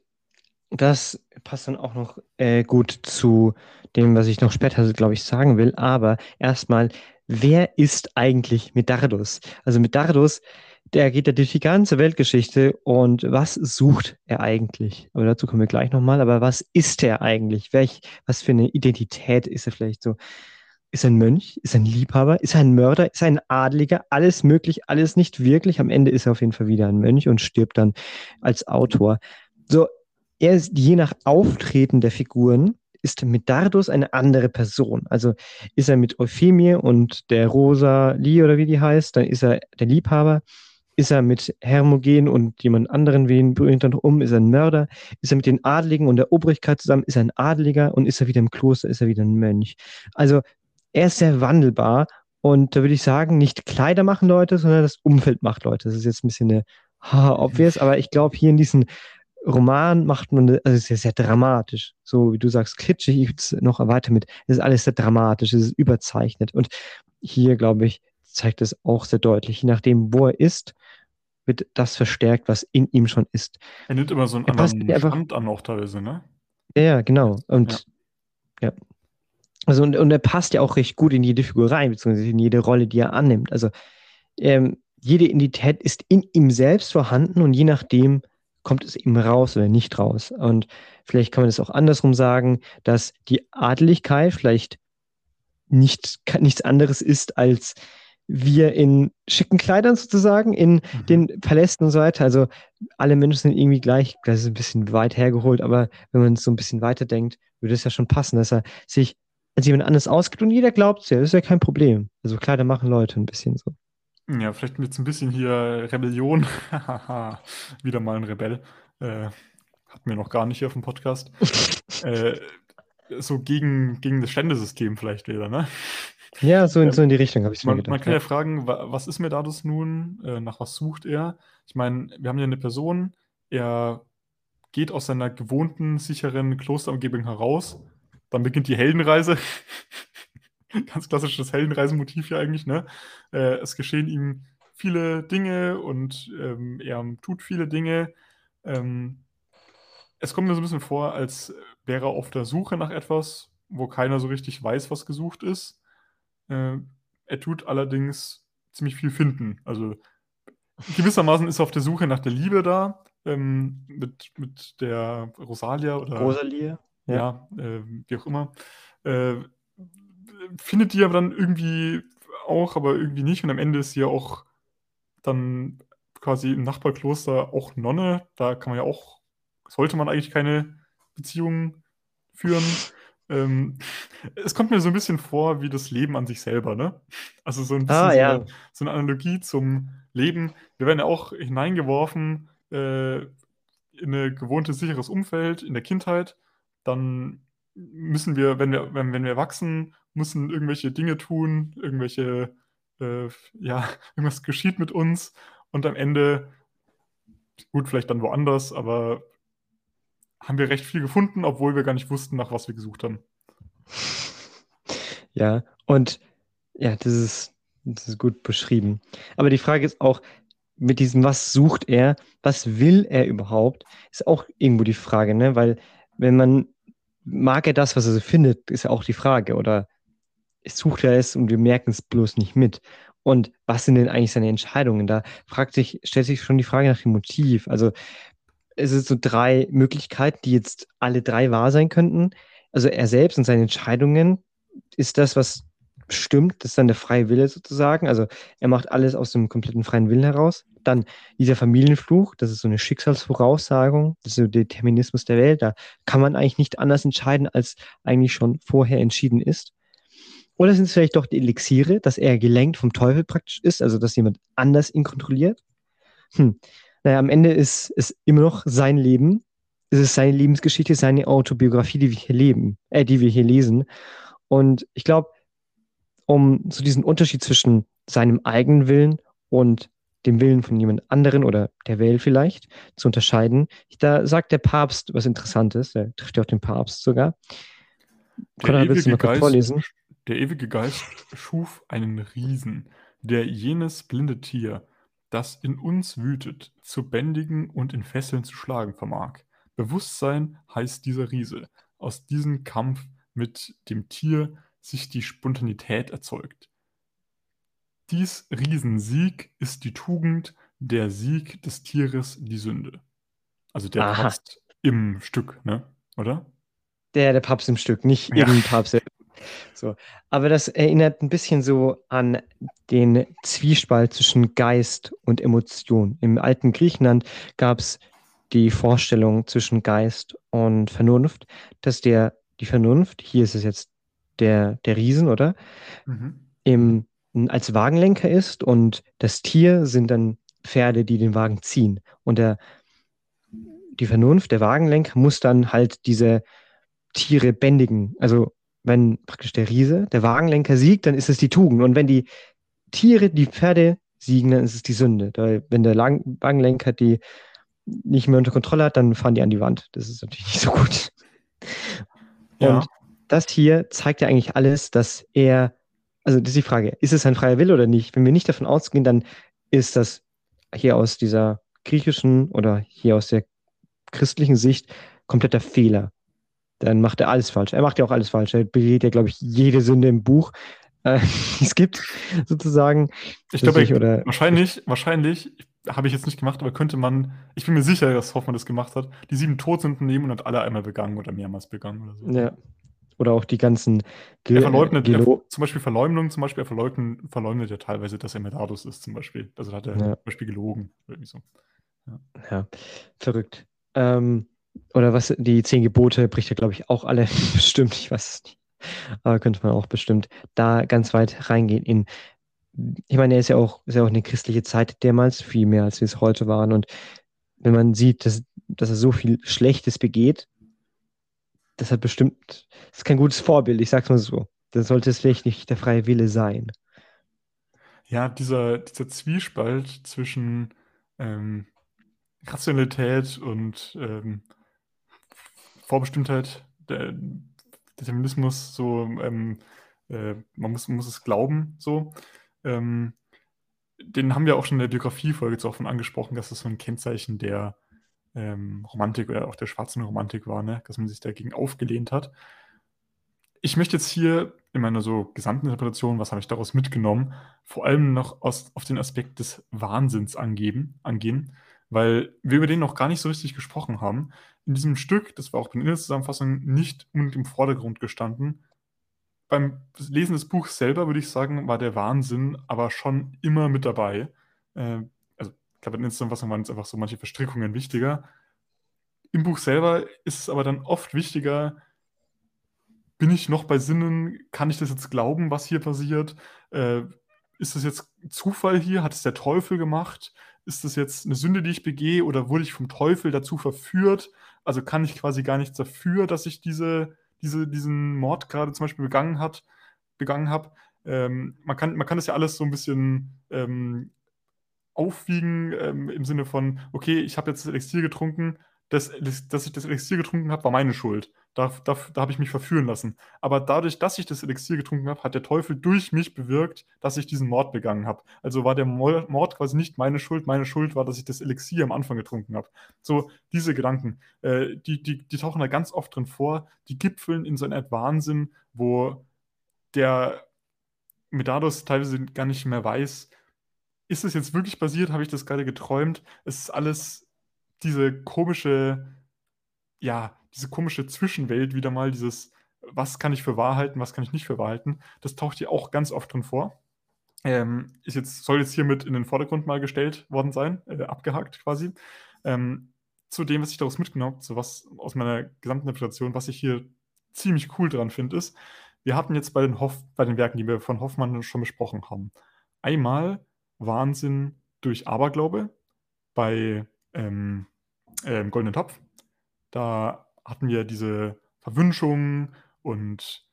das passt dann auch noch äh, gut zu dem, was ich noch später, glaube ich, sagen will. Aber erstmal, wer ist eigentlich Medardus? Also Medardus, der geht ja durch die ganze Weltgeschichte und was sucht er eigentlich? Aber dazu kommen wir gleich nochmal. Aber was ist er eigentlich? Welch, was für eine Identität ist er vielleicht so? Ist er ein Mönch? Ist er ein Liebhaber? Ist er ein Mörder? Ist er ein Adliger? Alles möglich, alles nicht wirklich. Am Ende ist er auf jeden Fall wieder ein Mönch und stirbt dann als Autor. So, er ist je nach Auftreten der Figuren, ist Medardus eine andere Person. Also ist er mit Euphemie und der Rosalie oder wie die heißt, dann ist er der Liebhaber. Ist er mit Hermogen und jemand anderen, wen bringt er noch um? Ist er ein Mörder? Ist er mit den Adligen und der Obrigkeit zusammen? Ist er ein Adliger? Und ist er wieder im Kloster? Ist er wieder ein Mönch? Also er ist sehr wandelbar und da würde ich sagen, nicht Kleider machen Leute, sondern das Umfeld macht Leute. Das ist jetzt ein bisschen eine haha, obvious, aber ich glaube, hier in diesem Roman macht man, also es ist ja sehr dramatisch. So wie du sagst, kitschig, ich würde es noch weiter mit, es ist alles sehr dramatisch, es ist überzeichnet. Und hier, glaube ich, zeigt es auch sehr deutlich. Je nachdem, wo er ist, wird das verstärkt, was in ihm schon ist. Er nimmt immer so einen Er passt anderen einfach, Stand an, auch teilweise, ne? ja, genau. Und ja. Also und, und er passt ja auch recht gut in jede Figur rein, beziehungsweise in jede Rolle, die er annimmt. Also ähm, jede Identität ist in ihm selbst vorhanden und je nachdem kommt es eben raus oder nicht raus. Und vielleicht kann man das auch andersrum sagen, dass die Adeligkeit vielleicht nicht, nichts anderes ist als wir in schicken Kleidern sozusagen, in Mhm. den Palästen und so weiter. Also alle Menschen sind irgendwie gleich. Das ist ein bisschen weit hergeholt, aber wenn man so ein bisschen weiterdenkt, würde es ja schon passen, dass er sich als jemand anderes ausgibt und jeder glaubt es ja, das ist ja kein Problem. Also Kleider machen Leute ein bisschen so. Ja, vielleicht jetzt ein bisschen hier Rebellion. Hahaha, wieder mal ein Rebell. Äh, hatten wir noch gar nicht hier auf dem Podcast. Äh, so gegen, gegen das Ständesystem vielleicht wieder, ne? Ja, so in, so Ähm, in die Richtung habe ich mir man, man gedacht. kann Ja. ja fragen, wa was ist Medardus nun? Äh, nach was sucht er? Ich meine, wir haben ja eine Person, er geht aus seiner gewohnten, sicheren Klosterumgebung heraus. Dann beginnt die Heldenreise. Ganz klassisches Heldenreisenmotiv hier eigentlich, ne? Äh, es geschehen ihm viele Dinge und ähm, er tut viele Dinge. Ähm, es kommt mir so ein bisschen vor, als wäre er auf der Suche nach etwas, wo keiner so richtig weiß, was gesucht ist. Äh, er tut allerdings ziemlich viel finden. Also gewissermaßen ist er auf der Suche nach der Liebe da, ähm, mit, mit der Rosalia oder Rosalie, ja. ja, äh, wie auch immer. Äh, findet die aber dann irgendwie auch, aber irgendwie nicht. Und am Ende ist sie ja auch dann quasi im Nachbarkloster auch Nonne. Da kann man ja auch, sollte man eigentlich keine Beziehungen führen. Ähm, es kommt mir so ein bisschen vor wie das Leben an sich selber, ne? Also so ein bisschen Ah, so ja. eine, so eine Analogie zum Leben. Wir werden ja auch hineingeworfen äh, in ein gewohntes, sicheres Umfeld in der Kindheit. Dann müssen wir, wenn wir, wenn, wenn wir wachsen, müssen irgendwelche Dinge tun, irgendwelche, äh, ja, irgendwas geschieht mit uns und am Ende, gut, vielleicht dann woanders, aber haben wir recht viel gefunden, obwohl wir gar nicht wussten, nach was wir gesucht haben. Ja, und ja, das ist, das ist gut beschrieben. Aber die Frage ist auch, mit diesem, was sucht er, was will er überhaupt, ist auch irgendwo die Frage, ne? Weil wenn man, mag er das, was er so findet, ist ja auch die Frage. Oder sucht er es und wir merken es bloß nicht mit. Und was sind denn eigentlich seine Entscheidungen? Da fragt sich, stellt sich schon die Frage nach dem Motiv. Also es sind so drei Möglichkeiten, die jetzt alle drei wahr sein könnten. Also er selbst und seine Entscheidungen ist das, was stimmt, das ist dann der freie Wille sozusagen. Also er macht alles aus dem kompletten freien Willen heraus. Dann dieser Familienfluch, das ist so eine Schicksalsvoraussagung, das ist so der Determinismus der Welt. Da kann man eigentlich nicht anders entscheiden, als eigentlich schon vorher entschieden ist. Oder sind es vielleicht doch die Elixiere, dass er gelenkt vom Teufel praktisch ist, also dass jemand anders ihn kontrolliert? Hm. Naja, am Ende ist es immer noch sein Leben. Es ist seine Lebensgeschichte, seine Autobiografie, die wir hier leben, äh, die wir hier lesen. Und ich glaube, um so diesen Unterschied zwischen seinem eigenen Willen und dem Willen von jemand anderen oder der Welt vielleicht zu unterscheiden, da sagt der Papst was Interessantes. Er trifft ja auch den Papst sogar. Der Konrad, willst du ewige mal kurz Geist, vorlesen? der ewige Geist schuf einen Riesen, der jenes blinde Tier, das in uns wütet, zu bändigen und in Fesseln zu schlagen vermag. Bewusstsein heißt dieser Riese. Aus diesem Kampf mit dem Tier sich die Spontanität erzeugt. Dies Riesensieg ist die Tugend, der Sieg des Tieres die Sünde. Also der Aha, Papst im Stück, ne? Oder? der, der Papst im Stück, nicht Ja. irgendein Papst. der- So. Aber das erinnert ein bisschen so an den Zwiespalt zwischen Geist und Emotion. Im alten Griechenland gab es die Vorstellung zwischen Geist und Vernunft, dass der, die Vernunft, hier ist es jetzt der, der Riesen, oder? Mhm. Im, als Wagenlenker ist und das Tier sind dann Pferde, die den Wagen ziehen. Und der, die Vernunft, der Wagenlenker, muss dann halt diese Tiere bändigen. Also wenn praktisch der Riese, der Wagenlenker siegt, dann ist es die Tugend. Und wenn die Tiere, die Pferde siegen, dann ist es die Sünde. Da, wenn der Lang Wagenlenker die nicht mehr unter Kontrolle hat, dann fahren die an die Wand. Das ist natürlich nicht so gut. Ja. Und das hier zeigt ja eigentlich alles, dass er, also das ist die Frage, ist es ein freier Wille oder nicht? Wenn wir nicht davon ausgehen, dann ist das hier aus dieser griechischen oder hier aus der christlichen Sicht kompletter Fehler. Dann macht er alles falsch. Er macht ja auch alles falsch. Er berät ja, glaube ich, jede Sünde im Buch, äh, die es gibt, sozusagen. Ich glaube, Richtig, oder wahrscheinlich, wahrscheinlich, habe ich jetzt nicht gemacht, aber könnte man, ich bin mir sicher, dass Hoffmann das gemacht hat, die sieben Todsünden nehmen und hat alle einmal begangen oder mehrmals begangen oder so. Ja. Oder auch die ganzen Er Ge äh, verleugnet, er, Gelo zum Beispiel Verleumdung, zum Beispiel, er verleugnet, verleugnet ja teilweise, dass er Medardus ist, zum Beispiel. Also da hat er ja, zum Beispiel gelogen. Irgendwie so. Ja. ja, verrückt. Ähm, oder was, die zehn Gebote bricht er, glaube ich, auch alle bestimmt, ich weiß es nicht. Aber könnte man auch bestimmt da ganz weit reingehen in, ich meine, er ist ja auch, ist ja auch eine christliche Zeit damals, viel mehr als wir es heute waren. Und wenn man sieht, dass, dass er so viel Schlechtes begeht, das hat bestimmt, das ist kein gutes Vorbild, ich sag's mal so. Das sollte es vielleicht nicht der freie Wille sein. Ja, dieser, dieser Zwiespalt zwischen ähm, Rationalität und ähm, Vorbestimmtheit, der Determinismus, so, ähm, äh, man muss, man muss es glauben, so. Ähm, den haben wir auch schon in der Biografie-Folge jetzt auch von angesprochen, dass das so ein Kennzeichen der ähm, Romantik oder auch der schwarzen Romantik war, ne? Dass man sich dagegen aufgelehnt hat. Ich möchte jetzt hier in meiner so gesamten Interpretation, was habe ich daraus mitgenommen, vor allem noch aus, auf den Aspekt des Wahnsinns angeben, angehen, weil wir über den noch gar nicht so richtig gesprochen haben. In diesem Stück, das war auch bei der Inhaltszusammenfassung nicht unbedingt im Vordergrund gestanden. Beim Lesen des Buchs selber, würde ich sagen, war der Wahnsinn aber schon immer mit dabei. Äh, also, ich glaube, in der Inhaltszusammenfassung waren jetzt einfach so manche Verstrickungen wichtiger. Im Buch selber ist es aber dann oft wichtiger, bin ich noch bei Sinnen? Kann ich das jetzt glauben, was hier passiert? Äh, ist das jetzt Zufall hier? Hat es der Teufel gemacht? Ist das jetzt eine Sünde, die ich begehe, oder wurde ich vom Teufel dazu verführt? Also kann ich quasi gar nichts dafür, dass ich diese, diese, diesen Mord gerade zum Beispiel begangen hat, begangen habe. Ähm, man kann, man kann das ja alles so ein bisschen ähm, aufwiegen, ähm, im Sinne von, okay, ich habe jetzt das Elixier getrunken, das, das, dass ich das Elixier getrunken habe, war meine Schuld. Da, da, da habe ich mich verführen lassen. Aber dadurch, dass ich das Elixier getrunken habe, hat der Teufel durch mich bewirkt, dass ich diesen Mord begangen habe. Also war der Mol- Mord quasi nicht meine Schuld. Meine Schuld war, dass ich das Elixier am Anfang getrunken habe. So, diese Gedanken, äh, die, die, die tauchen da ganz oft drin vor. Die gipfeln in so einer Art Wahnsinn, wo der Medardus teilweise gar nicht mehr weiß, ist es jetzt wirklich passiert? Habe ich das gerade geträumt? Es ist alles diese komische, ja, diese komische Zwischenwelt wieder mal, dieses, was kann ich für wahr halten, was kann ich nicht für wahr halten. Das taucht hier auch ganz oft drin vor. Ähm, ist jetzt, soll jetzt hiermit in den Vordergrund mal gestellt worden sein, äh, abgehakt quasi. Ähm, zu dem, was ich daraus mitgenommen habe, so was aus meiner gesamten Interpretation, was ich hier ziemlich cool dran finde, ist, wir hatten jetzt bei den, Hoff, bei den Werken, die wir von Hoffmann schon besprochen haben, einmal Wahnsinn durch Aberglaube bei ähm, äh, im Goldenen Topf. Da hatten wir diese Verwünschung und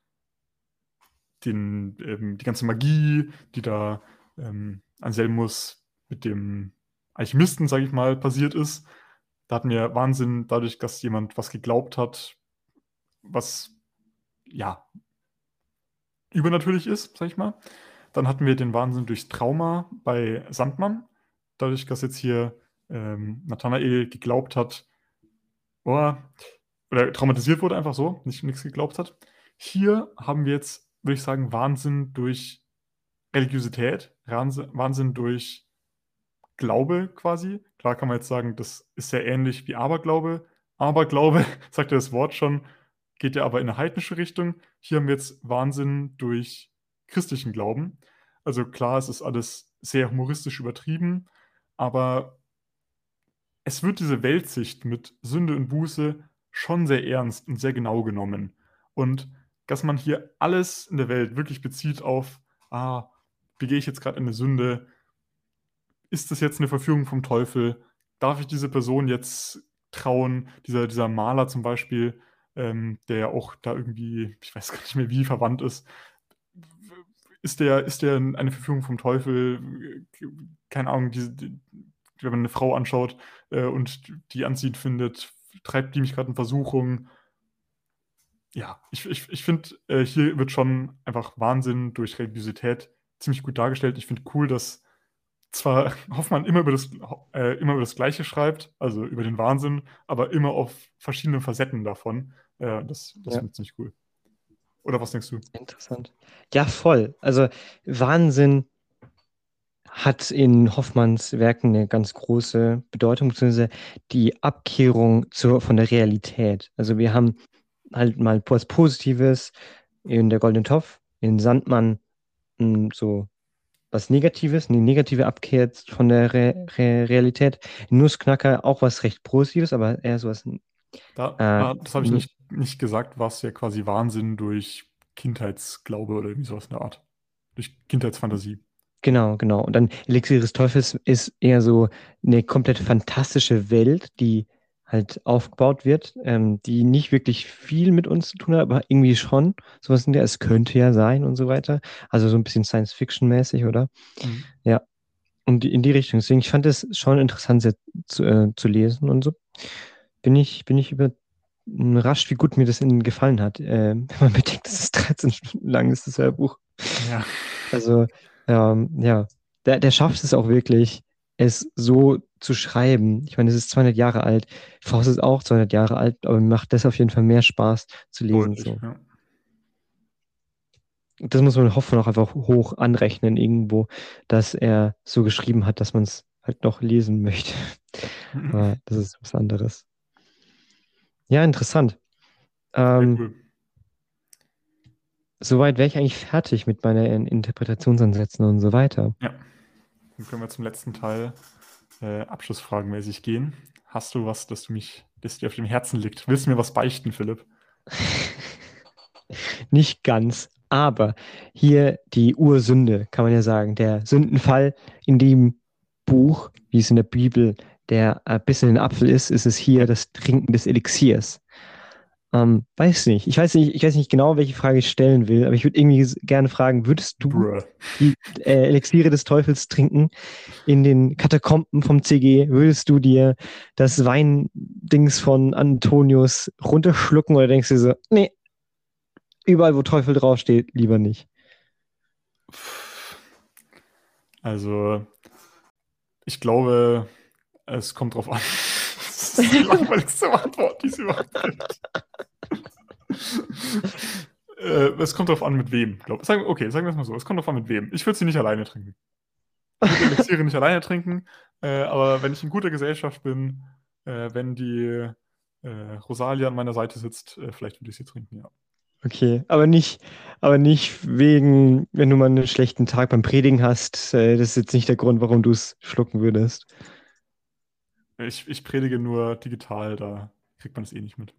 den, ähm, die ganze Magie, die da ähm, Anselmus mit dem Alchemisten, sage ich mal, passiert ist. Da hatten wir Wahnsinn dadurch, dass jemand was geglaubt hat, was ja übernatürlich ist, sag ich mal. Dann hatten wir den Wahnsinn durchs Trauma bei Sandmann. Dadurch, dass jetzt hier ähm, Nathanael geglaubt hat, oh, oder traumatisiert wurde, einfach so, nicht nichts geglaubt hat. Hier haben wir jetzt, würde ich sagen, Wahnsinn durch Religiosität, Wahnsinn, Wahnsinn durch Glaube quasi. Klar kann man jetzt sagen, das ist sehr ähnlich wie Aberglaube. Aberglaube, sagt ja das Wort schon, geht ja aber in eine heidnische Richtung. Hier haben wir jetzt Wahnsinn durch christlichen Glauben. Also klar, es ist alles sehr humoristisch übertrieben, aber es wird diese Weltsicht mit Sünde und Buße schon sehr ernst und sehr genau genommen. Und dass man hier alles in der Welt wirklich bezieht auf, ah, begehe ich jetzt gerade eine Sünde? Ist das jetzt eine Verführung vom Teufel? Darf ich diese Person jetzt trauen? Dieser, dieser Maler zum Beispiel, ähm, der ja auch da irgendwie, ich weiß gar nicht mehr, wie verwandt ist. Ist der, ist der eine Verführung vom Teufel? Keine Ahnung, diese, die, wenn man eine Frau anschaut äh, und die anziehend findet, treibt die mich gerade in Versuchung. Ja, ich, ich, ich finde, äh, hier wird schon einfach Wahnsinn durch Religiosität ziemlich gut dargestellt. Ich finde cool, dass zwar Hoffmann immer über das, äh, immer über das Gleiche schreibt, also über den Wahnsinn, aber immer auf verschiedene Facetten davon. Äh, das das Ja, finde ich ziemlich cool. Oder was denkst du? interessant. Ja, voll. Also Wahnsinn hat in Hoffmanns Werken eine ganz große Bedeutung, beziehungsweise die Abkehrung zur, von der Realität. Also wir haben halt mal was Positives in der Goldene Topf, in Sandmann mh, so was Negatives, eine negative Abkehr von der Re Re Realität. In Nussknacker auch was recht Positives, aber eher so was. Da, Äh, ah, das habe ich ne- nicht, nicht gesagt, was ja quasi Wahnsinn durch Kindheitsglaube oder irgendwie sowas in der Art. Durch Kindheitsfantasie. Genau, genau. Und dann Elixier des Teufels ist eher so eine komplett fantastische Welt, die halt aufgebaut wird, ähm, die nicht wirklich viel mit uns zu tun hat, aber irgendwie schon. Sowas in der, es könnte ja sein und so weiter. Also so ein bisschen Science-Fiction-mäßig, oder? Mhm. Ja, und in die Richtung. Deswegen, ich fand es schon interessant sehr zu, äh, zu lesen und so. Bin ich, bin ich überrascht, wie gut mir das in, gefallen hat. Äh, wenn man bedenkt, dass es dreizehn Stunden lang ist, das Hörbuch. Ja. Also, ähm, ja, der, der schafft es auch wirklich, es so zu schreiben. Ich meine, es ist zweihundert Jahre alt. Faust ist auch zweihundert Jahre alt, aber mir macht das auf jeden Fall mehr Spaß zu lesen. Deutlich, So. ja. Das muss man hoffen auch einfach hoch anrechnen irgendwo, dass er so geschrieben hat, dass man es halt noch lesen möchte. Aber das ist was anderes. Ja, interessant. Sehr Ähm, cool. Soweit wäre ich eigentlich fertig mit meinen Interpretationsansätzen und so weiter. Ja. Dann können wir zum letzten Teil äh, abschlussfragenmäßig gehen. Hast du was, das du mich, das dir auf dem Herzen liegt? Willst du mir was beichten, Philipp? Nicht ganz, aber hier die Ursünde, kann man ja sagen. Der Sündenfall in dem Buch, wie es in der Bibel der ein bisschen ein Apfel ist, ist es hier das Trinken des Elixiers. Ähm, weiß nicht. Ich weiß nicht, ich weiß nicht genau, welche Frage ich stellen will, aber ich würde irgendwie s- gerne fragen, würdest du Bruh. die äh, Elixiere des Teufels trinken in den Katakomben vom C G? Würdest du dir das Weindings von Antonius runterschlucken oder denkst du so, nee, überall, wo Teufel draufsteht, lieber nicht? Also, ich glaube, es kommt drauf an. Das ist die langweiligste Antwort, die es überhaupt gibt. äh, es kommt drauf an, mit wem. Glaub. Sagen, okay, sagen wir es mal so. Es kommt drauf an, mit wem. Ich würde sie nicht alleine trinken. Ich würde Elixiere nicht alleine trinken, äh, aber wenn ich in guter Gesellschaft bin, äh, wenn die äh, Rosalia an meiner Seite sitzt, äh, vielleicht würde ich sie trinken, ja. Okay, aber nicht, aber nicht wegen, wenn du mal einen schlechten Tag beim Predigen hast, äh, das ist jetzt nicht der Grund, warum du es schlucken würdest. Ich, ich predige nur digital, da kriegt man es eh nicht mit.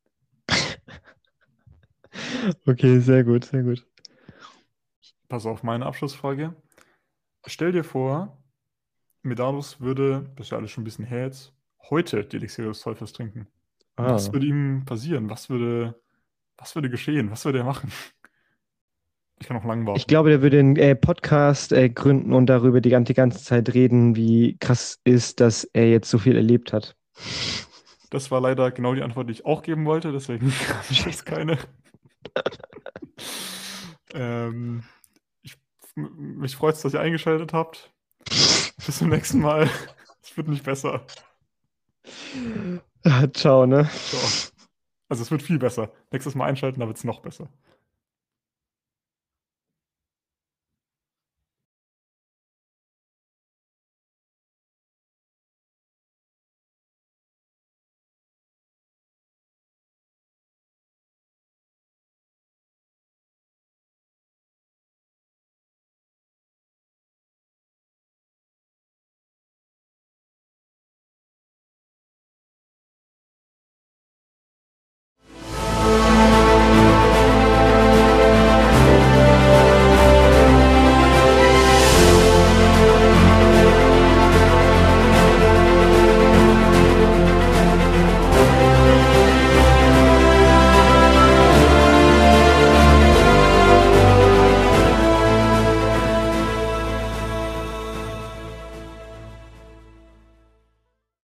Okay, sehr gut, sehr gut. Pass auf, meine Abschlussfrage. Stell dir vor, Medardus würde, das ist ja alles schon ein bisschen her jetzt, heute die Elixiere des Teufels trinken. Ah. Was würde ihm passieren? Was würde, was würde geschehen? Was würde er machen? Ich kann auch lang warten. Ich glaube, der würde einen äh, Podcast äh, gründen und darüber die, gan- die ganze Zeit reden, wie krass ist, dass er jetzt so viel erlebt hat. Das war leider genau die Antwort, die ich auch geben wollte, deswegen habe ich jetzt keine. ähm, ich, mich freut es, dass ihr eingeschaltet habt. Bis zum nächsten Mal. Es wird nicht besser. Ah, ciao, ne? So. Also es wird viel besser. Nächstes Mal einschalten, da wird es noch besser.